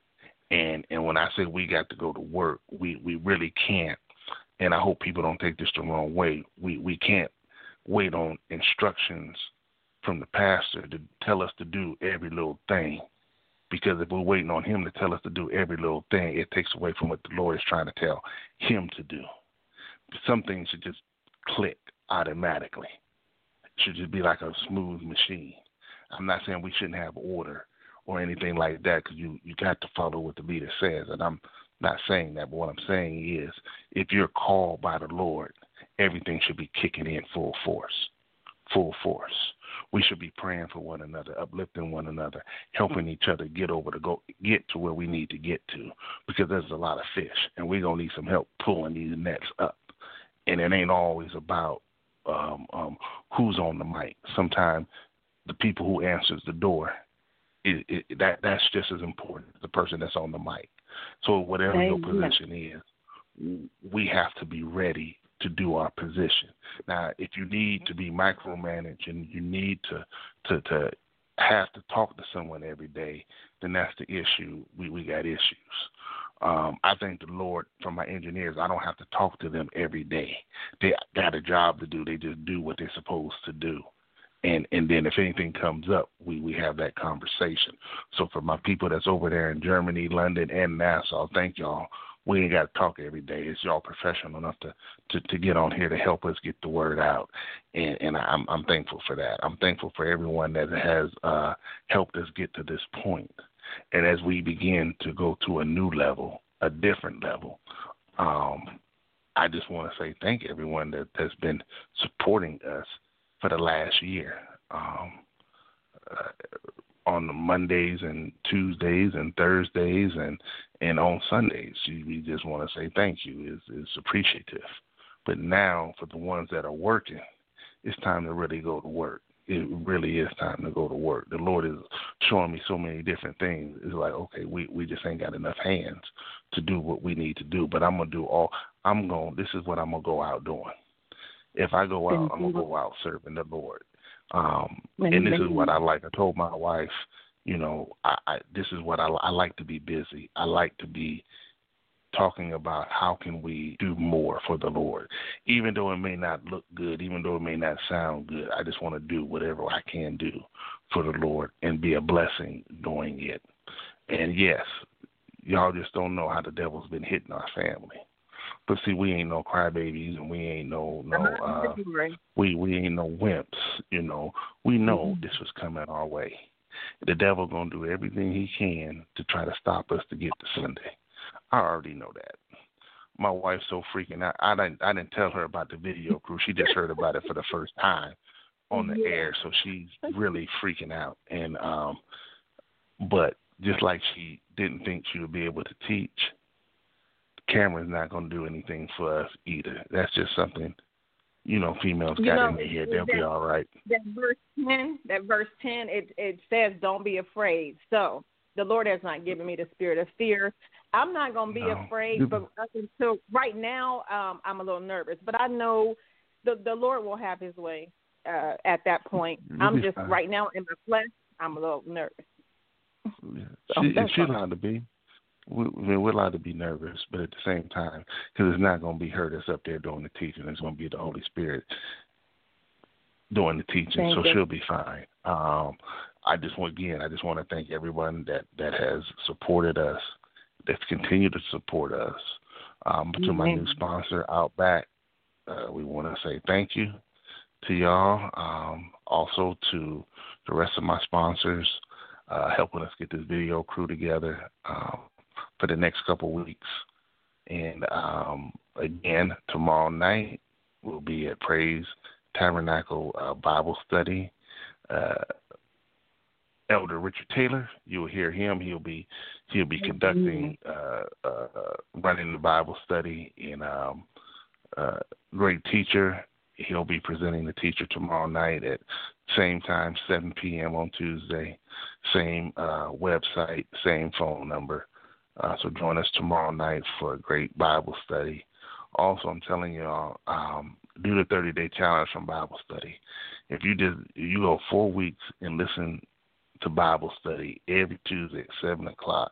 And and when I say we got to go to work, we, we really can't, and I hope people don't take this the wrong way, we, we can't wait on instructions from the pastor to tell us to do every little thing, because if we're waiting on him to tell us to do every little thing, it takes away from what the Lord is trying to tell him to do. Some things should just click automatically. It should just be like a smooth machine. I'm not saying we shouldn't have order or anything like that, because you, you got to follow what the leader says, and I'm not saying that, but what I'm saying is if you're called by the Lord, everything should be kicking in full force, full force. We should be praying for one another, uplifting one another, helping each other get over to go get to where we need to get to, because there's a lot of fish, and we're going to need some help pulling these nets up. And it ain't always about um, um, who's on the mic. Sometimes the people who answers the door, it, it, that that's just as important as the person that's on the mic. So whatever your position is, we have to be ready to do our position. Now, if you need to be micromanaged and you need to, to, to have to talk to someone every day, then that's the issue. We, we got issues. Um, I thank the Lord for my engineers. I don't have to talk to them every day. They got a job to do. They just do what they're supposed to do. And and then if anything comes up, we, we have that conversation. So for my people that's over there in Germany, London, and Nassau, thank y'all. We ain't got to talk every day. It's y'all professional enough to, to, to get on here to help us get the word out. And, and I'm, I'm thankful for that. I'm thankful for everyone that has uh, helped us get to this point. And as we begin to go to a new level, a different level, um, I just want to say thank everyone that has been supporting us for the last year. Um, uh, on the Mondays and Tuesdays and Thursdays and, and on Sundays. We just want to say thank you. It's, it's appreciative. But now for the ones that are working, it's time to really go to work. It really is time to go to work. The Lord is showing me so many different things. It's like, okay, we, we just ain't got enough hands to do what we need to do. But I'm going to do all, I'm going, this is what I'm going to go out doing. If I go out, I'm going to go out serving the Lord. Um, and this is what I like. I told my wife, you know, I, I this is what I, I like to be busy. I like to be talking about how can we do more for the Lord. Even though it may not look good, even though it may not sound good, I just want to do whatever I can do for the Lord and be a blessing doing it. And yes, y'all just don't know how the devil's been hitting our family. But see, we ain't no crybabies, and we ain't no no uh, we we ain't no wimps. You know, we know mm-hmm. this was coming our way. The devil gonna do everything he can to try to stop us to get to Sunday. I already know that. My wife's so freaking out. I didn't I didn't tell her about the video crew. She just heard about it for the first time on the yeah. air, so she's really freaking out. And um, but just like she didn't think she would be able to teach, camera's not going to do anything for us either. That's just something you know, females You got know, in their head. it- They'll that, be all right. that verse ten, that verse ten, it it says, "Don't be afraid." So the Lord has not given me the spirit of fear. I'm not going to be No. afraid, but up until right now, um, I'm a little nervous. But I know the the Lord will have His way uh, at that point. You'll I'm be just fine. right now in my flesh. I'm a little nervous. Yeah. So She, that's she's all. allowed to be. We, I mean, we're allowed to be nervous, but at the same time, because it's not going to be her that's up there doing the teaching. It's going to be the Holy Spirit doing the teaching, Thank so you. she'll be fine. Um, I just want again, I just want to thank everyone that, that has supported us, that's continued to support us. Um, to my new Amen. sponsor, Outback, uh, we want to say thank you to y'all. Um, also to the rest of my sponsors, uh, helping us get this video crew together um, for the next couple weeks. And um, again, tomorrow night we'll be at Praise Tabernacle uh, Bible Study. Uh, Elder Richard Taylor, you will hear him. He'll be he'll be conducting, uh, uh, running the Bible study, and um, uh, great teacher. He'll be presenting the teacher tomorrow night at same time, seven p.m. on Tuesday. Same uh, website, same phone number. Uh, so join us tomorrow night for a great Bible study. Also, I'm telling you all, um, do the thirty-day challenge from Bible study. If you did, you go four weeks and listen to Bible study every Tuesday at seven o'clock,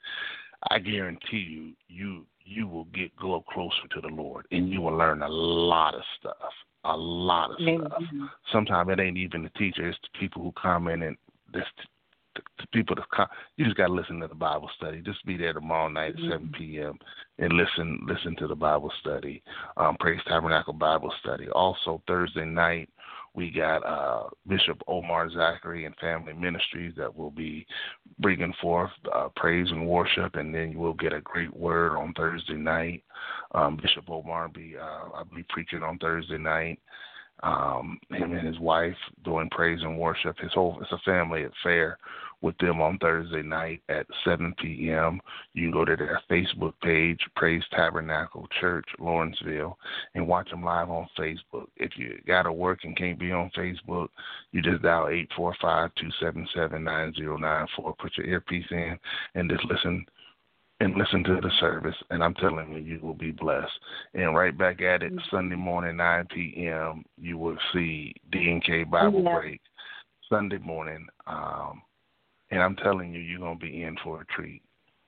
I guarantee you, you you will get go closer to the Lord, and you will learn a lot of stuff, a lot of Amen. stuff. Sometimes it ain't even the teacher; it's the people who come in and this. The, the people that come, you just got to listen to the Bible study. Just be there tomorrow night at seven p.m. and listen listen to the Bible study, um, Praise Tabernacle Bible study. Also Thursday night, we got uh, Bishop Omar Zachary and Family Ministries that will be bringing forth uh, praise and worship, and then we'll get a great word on Thursday night. Um, Bishop Omar will be uh, I'll be preaching on Thursday night. Um, him and his wife doing praise and worship. His whole it's a family affair with them on Thursday night at seven p.m. You can go to their Facebook page, Praise Tabernacle Church, Lawrenceville, and watch them live on Facebook. If you got to work and can't be on Facebook, you just dial eight four five, two seven seven, nine zero nine four. Put your earpiece in and just listen and listen to the service, and I'm telling you, you will be blessed. And right back at it, Sunday morning, nine p.m., you will see D and K Bible Yeah. Break, Sunday morning. Um, and I'm telling you, you're going to be in for a treat.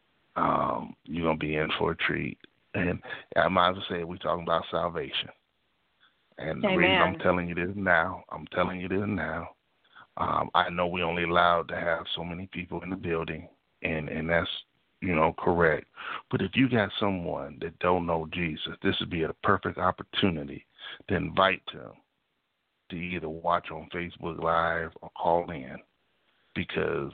Um, you're going to be in for a treat. And I might as well say we're talking about salvation. And the reason I'm Amen. telling you this now, I'm telling you this now, um, I know we only allowed to have so many people in the building, and, and that's, you know, correct. But if you got someone that don't know Jesus, this would be a perfect opportunity to invite them to either watch on Facebook Live or call in, because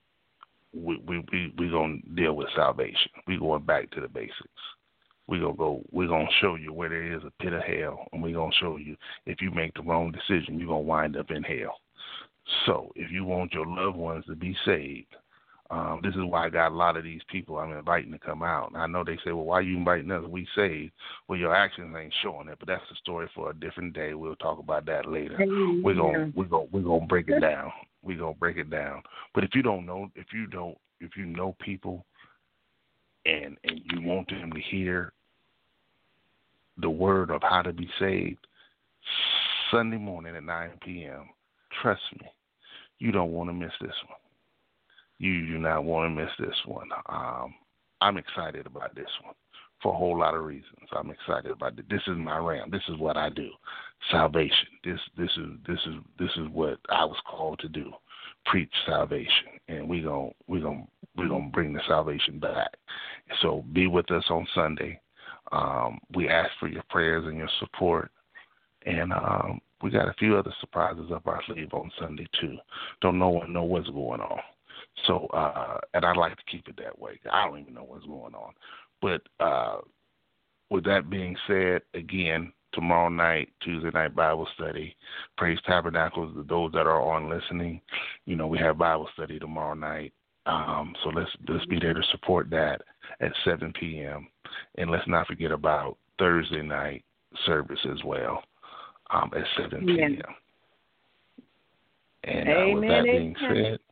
we we we we gonna deal with salvation. We going back to the basics. We gonna go. We're gonna show you where there is a pit of hell, and we're gonna show you if you make the wrong decision, you're gonna wind up in hell. So if you want your loved ones to be saved, Um, this is why I got a lot of these people I'm inviting to come out. And I know they say, well, why are you inviting us? We saved. Well, your actions ain't showing it, but that's a story for a different day. We'll talk about that later. Amen. We're gonna we're gonna we're gonna break it down. We're gonna break it down. But if you don't know, if you don't, if you know people, and and you want them to hear the word of how to be saved, Sunday morning at nine p.m. Trust me, you don't want to miss this one. You do not want to miss this one. Um, I'm excited about this one for a whole lot of reasons. I'm excited about it. This is my ram. This is what I do. Salvation. This this is this is this is what I was called to do. Preach salvation, and we gon' we gon' we gonna bring the salvation back. So be with us on Sunday. Um, we ask for your prayers and your support, and um, we got a few other surprises up our sleeve on Sunday too. Don't no one know what's going on. So, uh, and I like to keep it that way. I don't even know what's going on. But uh, with that being said, again, tomorrow night, Tuesday night Bible study, Praise Tabernacles, those that are on listening, you know, we have Bible study tomorrow night. Um, so let's let's be there to support that at seven p.m. And let's not forget about Thursday night service as well. um, at seven p.m. And uh, Amen. with that being Amen. said,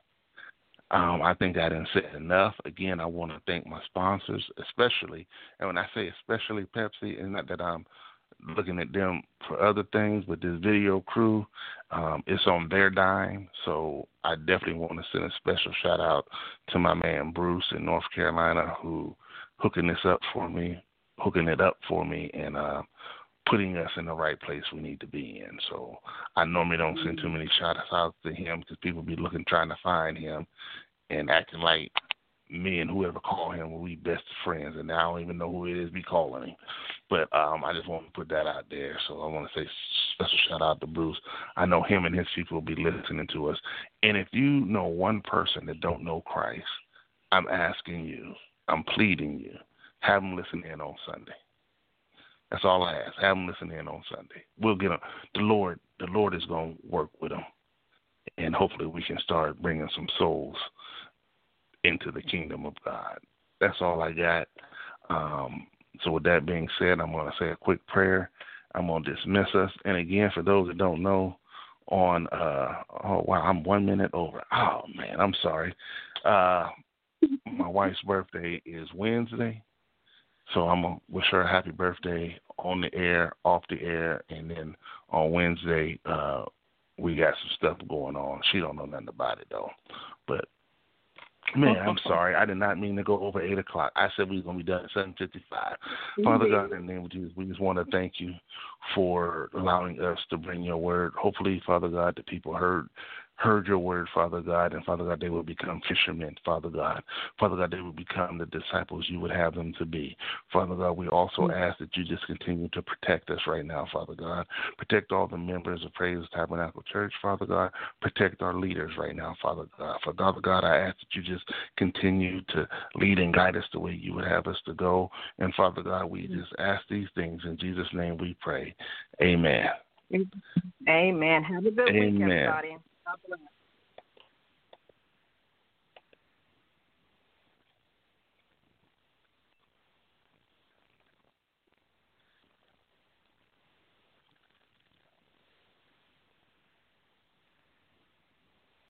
um, I think I didn't say enough. Again, I want to thank my sponsors, especially, and when I say especially Pepsi, it's not that I'm looking at them for other things, but this video crew, um, it's on their dime. So I definitely want to send a special shout out to my man Bruce in North Carolina, who hooking this up for me, hooking it up for me, and uh, putting us in the right place we need to be in. So I normally don't send too many shout outs to him because people be looking, trying to find him and acting like me and whoever call him will be best friends, and I don't even know who it is be calling him. But um, I just want to put that out there. So I want to say special shout out to Bruce. I know him and his people will be listening to us. And if you know one person that don't know Christ, I'm asking you, I'm pleading you, have them listen in on Sunday. That's all I ask. Have them listen in on Sunday. We'll get them. The Lord, the Lord is going to work with them, and hopefully we can start bringing some souls into the kingdom of God. That's all I got. Um, so with that being said, I'm going to say a quick prayer. I'm going to dismiss us. And again, for those that don't know, on, uh, oh, wow, I'm one minute over. Oh, man, I'm sorry. Uh, my wife's birthday is Wednesday, so I'm going to wish her a happy birthday on the air, off the air, and then on Wednesday, uh, we got some stuff going on. She don't know nothing about it, though. But man, I'm sorry. I did not mean to go over eight o'clock. I said we were going to be done at seven fifty-five. Mm-hmm. Father God, in the name of Jesus, we just want to thank you for allowing us to bring your word. Hopefully, Father God, the people heard heard your word, Father God, and Father God, they will become fishermen, Father God. Father God, they will become the disciples you would have them to be. Father God, we also mm-hmm. ask that you just continue to protect us right now, Father God. Protect all the members of Praise Tabernacle Church, Father God. Protect our leaders right now, Father God. Father God, I ask that you just continue to lead and guide us the way you would have us to go. And Father God, we just ask these things. In Jesus' name we pray. Amen. Amen. Have a good Amen. week, everybody. God bless.